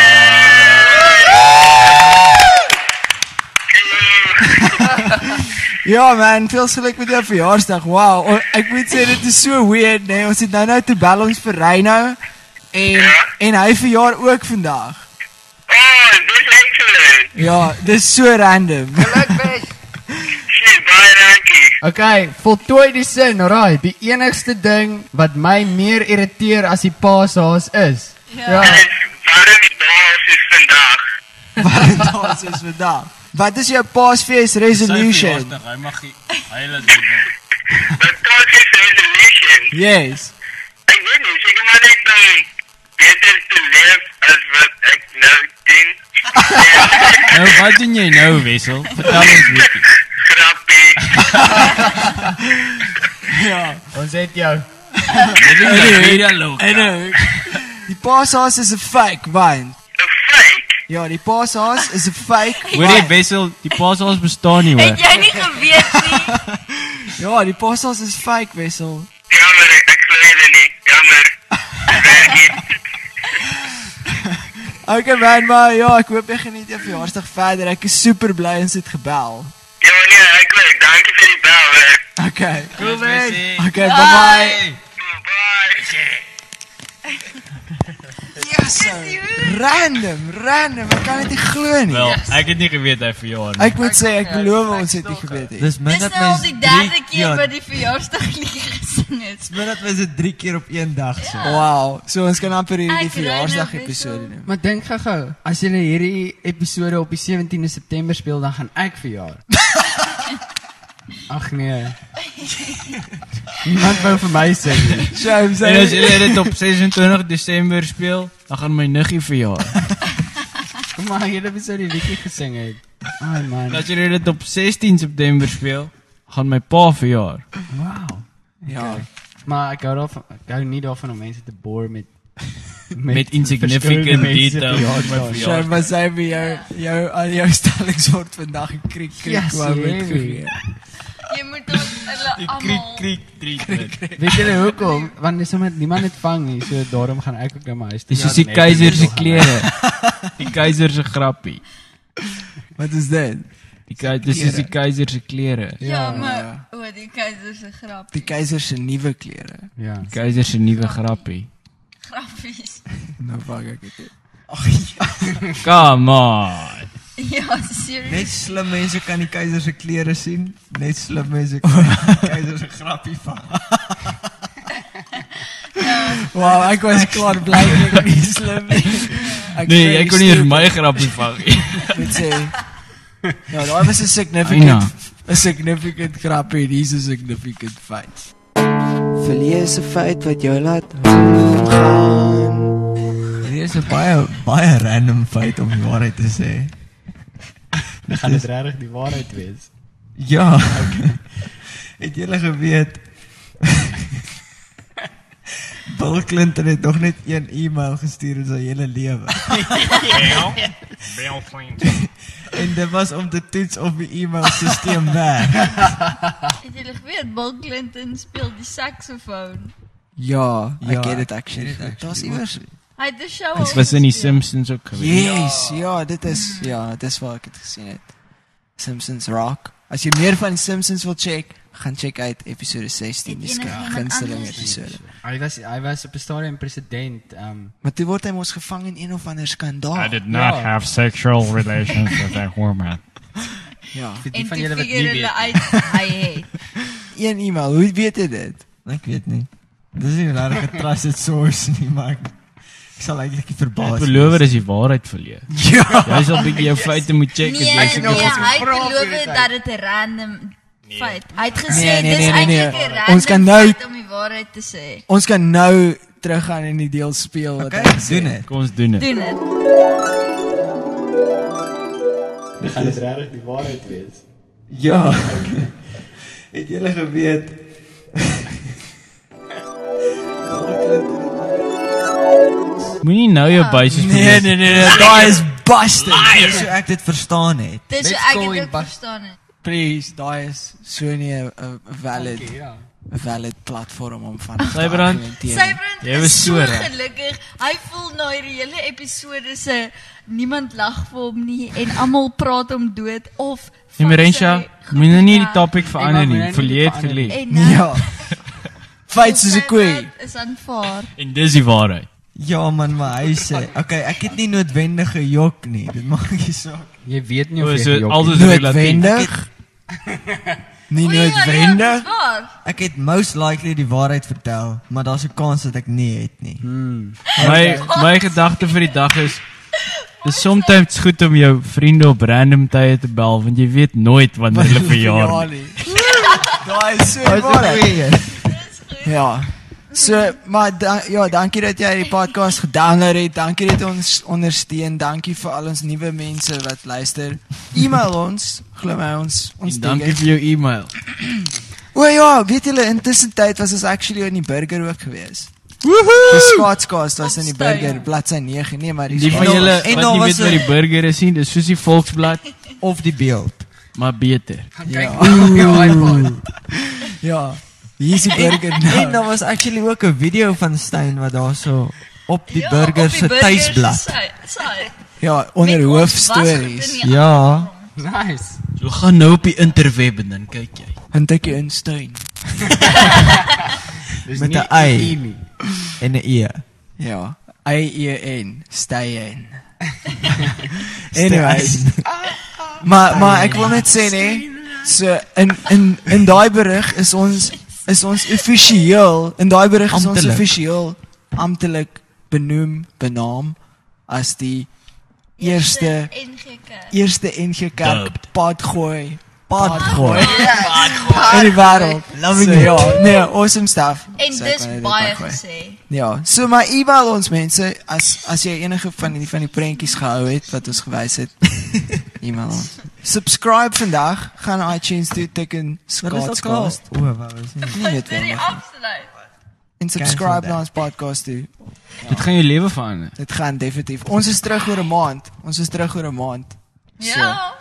Ja man, veel geluk met jou verjaarsdag. Wow, o, ek moet sê dit is so weird, nee. Ons het nou nou te bel ons vir Reino en Ja? en hy verjaar ook vandag. Oh, dis excellent. Ja, dis so random. Shit, baie dankie. Okay, voltooi die sin, alright. Die enigste ding wat my meer irriteer as die paashaas is. Ja. Dis waarom die daas is vandag. Wat is vandag? Wat is jou Paasfees resolution? Hy mag hy laat dit. Wat daas is resolution? Yes. Ek weet nie, seker maar net om beter te leef as wat ek nou doen. Nou wat doen jy nou, Wessel? Vertel ons bietjie. Grappie. Ja. Ons het jou. Dit is hier hallo. I know. Die paashaas is 'n fake, man. 'n Fake. Ja, die paashaas is 'n fake. Hoor jy Wessel, die paashaas bestaan nie hoor. Het jy nie geweet nie? Ja, die paashaas is fake, Wessel. Jammer, ek, ek glo dit nie. Jammer. Werk nie. Okay man, maar ja, ek hoop jy geniet jou verjaarsdag verder. Ek is super bly ons het gebel. Ja, nee, ek weet. Dankie vir die bel, hè. Okay. Cool man. Okay, bye bye. Bye. Yes, sir. Random, random. Ek kan dit nie glo nie. Wel, ek het nie geweet hy verjaar nie. Ek moet sê ek beloof ons het nie geweet nie. Dis min Dis dat nou al mens die derde drie- keer ja, wat die verjaarsdaglied gesing het. min dat mens dit drie keer op een dag sê. Wow, so ons kan amper hierdie Ek ry nou verjaarsdag best episode wel. doen. Maar dink gou-gou, as jy hierdie episode op die sewentiende September speel, dan gaan ek verjaar. Ag nee. Niemand wou vir my sing nie. Shame, En as jy dit op ses en twintig Desember speel, dan gaan my niggie verjaar. Kom maar, jy het so die liedjie gesing het. Ai man. As jy dit op sestien September speel, gaan my pa verjaar. Wow. Ja. Maar ek hou daarvan, ek hou nie daarvan om mense te bore met Met insignificant verskillende mense details verjaarsdae. op my Shame, verjaar. maar sy vir jou jou aan jou stellings word vandag 'n kriek kriek Yes, moment yeah. gegee. Jy moet ons hulle almal kriek treatment. Weet julle hoekom? Want dis sommer niemand het vang nie, so daarom gaan ek ook na my huis toe. Dis soos die keiser se klere. Die keiser se grappie. Wat is dit? Die keiser, dis soos die keiser se klere. Ja, Ja, maar ja. o, die keiser se grap. Die keiser se nuwe klere. Ja. Die keiser se nuwe grappie. Grappies. Nou fuck ek dit. Come on. Ja, serieus. Net slim mense kan die keiser se klere sien. Net slim mense kan die keiser se grappie vang. Wow, ek was klaar blyklik nie slim nie. Ek Nee, sê jy kon nie eens my grappie vang nie. ek moet sê. Ja, daai was 'n Eina. significant 'n significant grappie, dis 'n significant feit. Verlees 'n feit wat jou laat omgaan. Dit is 'n baie baie random feit om die waarheid te sê. Gaan dit regtig die waarheid wees? Ja. Het julle geweet Bill Clinton het nog net een e-mail gestuur in sy hele lewe. Bill Clinton. En dit was om te toets of die e-mailstelsel werk. Het julle geweet Bill Clinton speel die saksofoon? Ja, Ja, ek het dit ek actually. het dit actually Daar's iewers. Hy het 'n show Dit al was in die gespeel. Simpsons ook geweest. Yes, ja, dit is ja, dis waar ek dit gesien het. Simpsons Rock. As jy meer van die Simpsons wil check, gaan check uit episode sestien, die Het enige iemand gunsteling anders episode. Hy was hy was op 'n stadium president. Um Maar toe word hy mos gevang in een of ander skandaal. I did not Ja. have sexual relations with that woman. Ja. vir die En van toe julle wat figure nie hulle weet. uit hy het. Een e-mail, hoe weet jy dit? Ek weet nie. Dis nie 'n regte trusted source nie, maar ek, ek sal eintlik nie verbaas. Ek beloof dis die waarheid verleë. Ja. Jy sal bietjie jou feite moet check as Nee, jy nee, seker hy gevra beloof vir die dat dit 'n random feit. Hy het gesê Nee, nee, dis nee, nee, nee. eintlik 'n random Ons kan nou- feit om die waarheid te sê. Ons kan nou teruggaan en die deel speel wat Okay, hy gesê doen het. dit. Kom ons doen dit. Doen dit. Gaan dit regtig die waarheid wees? Ja. Het julle geweet Moenie nou jou buisies Nee, nee, nee, nee, daai is busted. Dis hoe ek dit verstaan het. Dis Let's hoe ek go dit in ook bas- verstaan het. Please, daai is so nie 'n 'n valid. Okay, ja. 'n valid platform om van Sybrand, Sybrand Jy is was so so reg. gelukkig. Hy voel nou hierdie hele episode se niemand lag vir hom nie en almal praat hom dood of Nee, van Marensha, sy moenie nie die goeie topic verander Ek wou nie, nie verleed verander gelê. dag. En nou, Ja. Feit soos 'n koei. Sybrand is aanvaar. En dis die waarheid. Ja man, maar hy sê, okay, ek het nie noodwendig gejok nie. Dit maak nie saak. Jy weet nie of O, jy so gejok alles het. relatief. Noodwendig. Nie O ja, ja, noodwendig. dis waar. Ek het most likely die waarheid vertel, maar daar's 'n kans dat ek nie het nie. Hmm. My my gedagte vir die dag is dis soms goed om jou vriende op random tye te bel want jy weet nooit wanneer hulle verjaar nie. Daai is so Dis 'n waar. goeie. Ja. So, maar da, ja, dankie dat jy die podcast gedownload het. Dankie dat jy ons ondersteun. Dankie vir al ons nuwe mense wat luister. E-mail ons, glo my ons ons En dankie dinge. vir jou e-mail. O ja, weet julle intussen tyd was ons actually in die burger ook gewees. Die Scotscast was in die Opstuig. burger bladsy negen. Nee, maar die, Die van Scots- julle en wat daar nie was weet wat een- die burger is nie, dis soos die Volksblad, Of die beeld. maar beter. Ja. Op jou iPod. Ja. Hier is die burger En nou. daar was actually ook 'n video van Stein wat daar so op die Ja, burger op die se burger tuisblad. se sy- sy. Ja, onder Met ons hoofstories. wasgoed in die Ja. Nice. So gaan nou op die interweb en dan kyk jy. En tikkie in steun. Dis Met nie 'n ei. E nie. En 'n e. Ja. I E N, stay in. Anyways. maar maar ek wil net sê nee, so in in in daai berig is ons is ons offisieel, in daai berig is ons Amptelik. offisieel amptelik benoem, benaam as die eerste N G K. eerste N G Kerk Dubbed. padgooi Padgooi. in die wêreld. Loving so, it. ja, nee, awesome stuff. En So ek dis wou net baie padgooi. gesê. Ja, so maar e-mail ons mense as as jy enige van die van die prentjies gehou het wat ons gewys het. E-mail ons. Subscribe vandag, gaan iTunes toe tik in Scotscast. O, wat was dit? Nie Wil net jy wel. afsluit? En subscribe na ons podcast toe. Dit gaan jou lewe verander. Dit gaan definitief. Ons is terug oor 'n maand. Ons is terug oor 'n maand. So. Ja.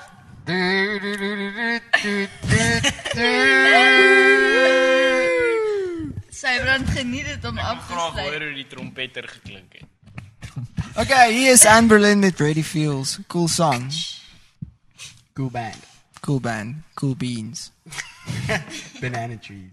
Sybrand geniet dit om af te sluit. hoe die trompeter geklink het. Okay, hier is Anne Berlin met Ready Feels. Cool song. Cool band. Cool band. Cool beans. Banana trees.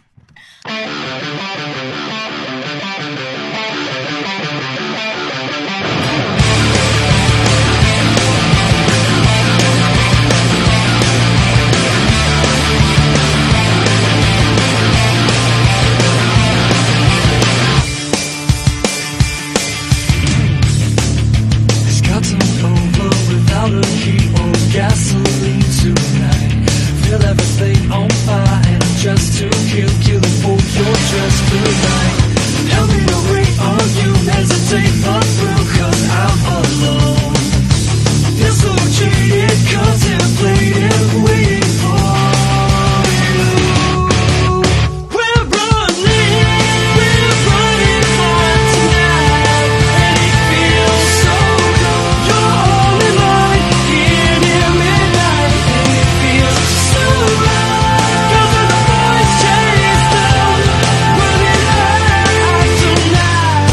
It's gotten over without a key or gasoline tonight. Feel everything on fire and I'm just too kill, kill the fourth, you're just too light. Help me to wait on you, hesitate for through, cause I'm alone. Feel so cheated, contemplating, waiting for you. We're running, we're running for tonight, and it feels so good. You're all in mine, here near midnight, and it feels so right. 'Cause when the boys chase down, running high tonight.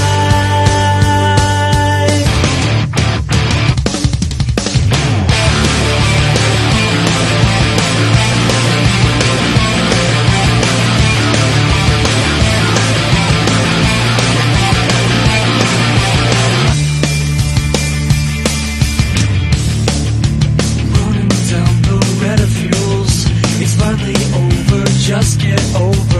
Running down the red fuels. It's finally over, just get over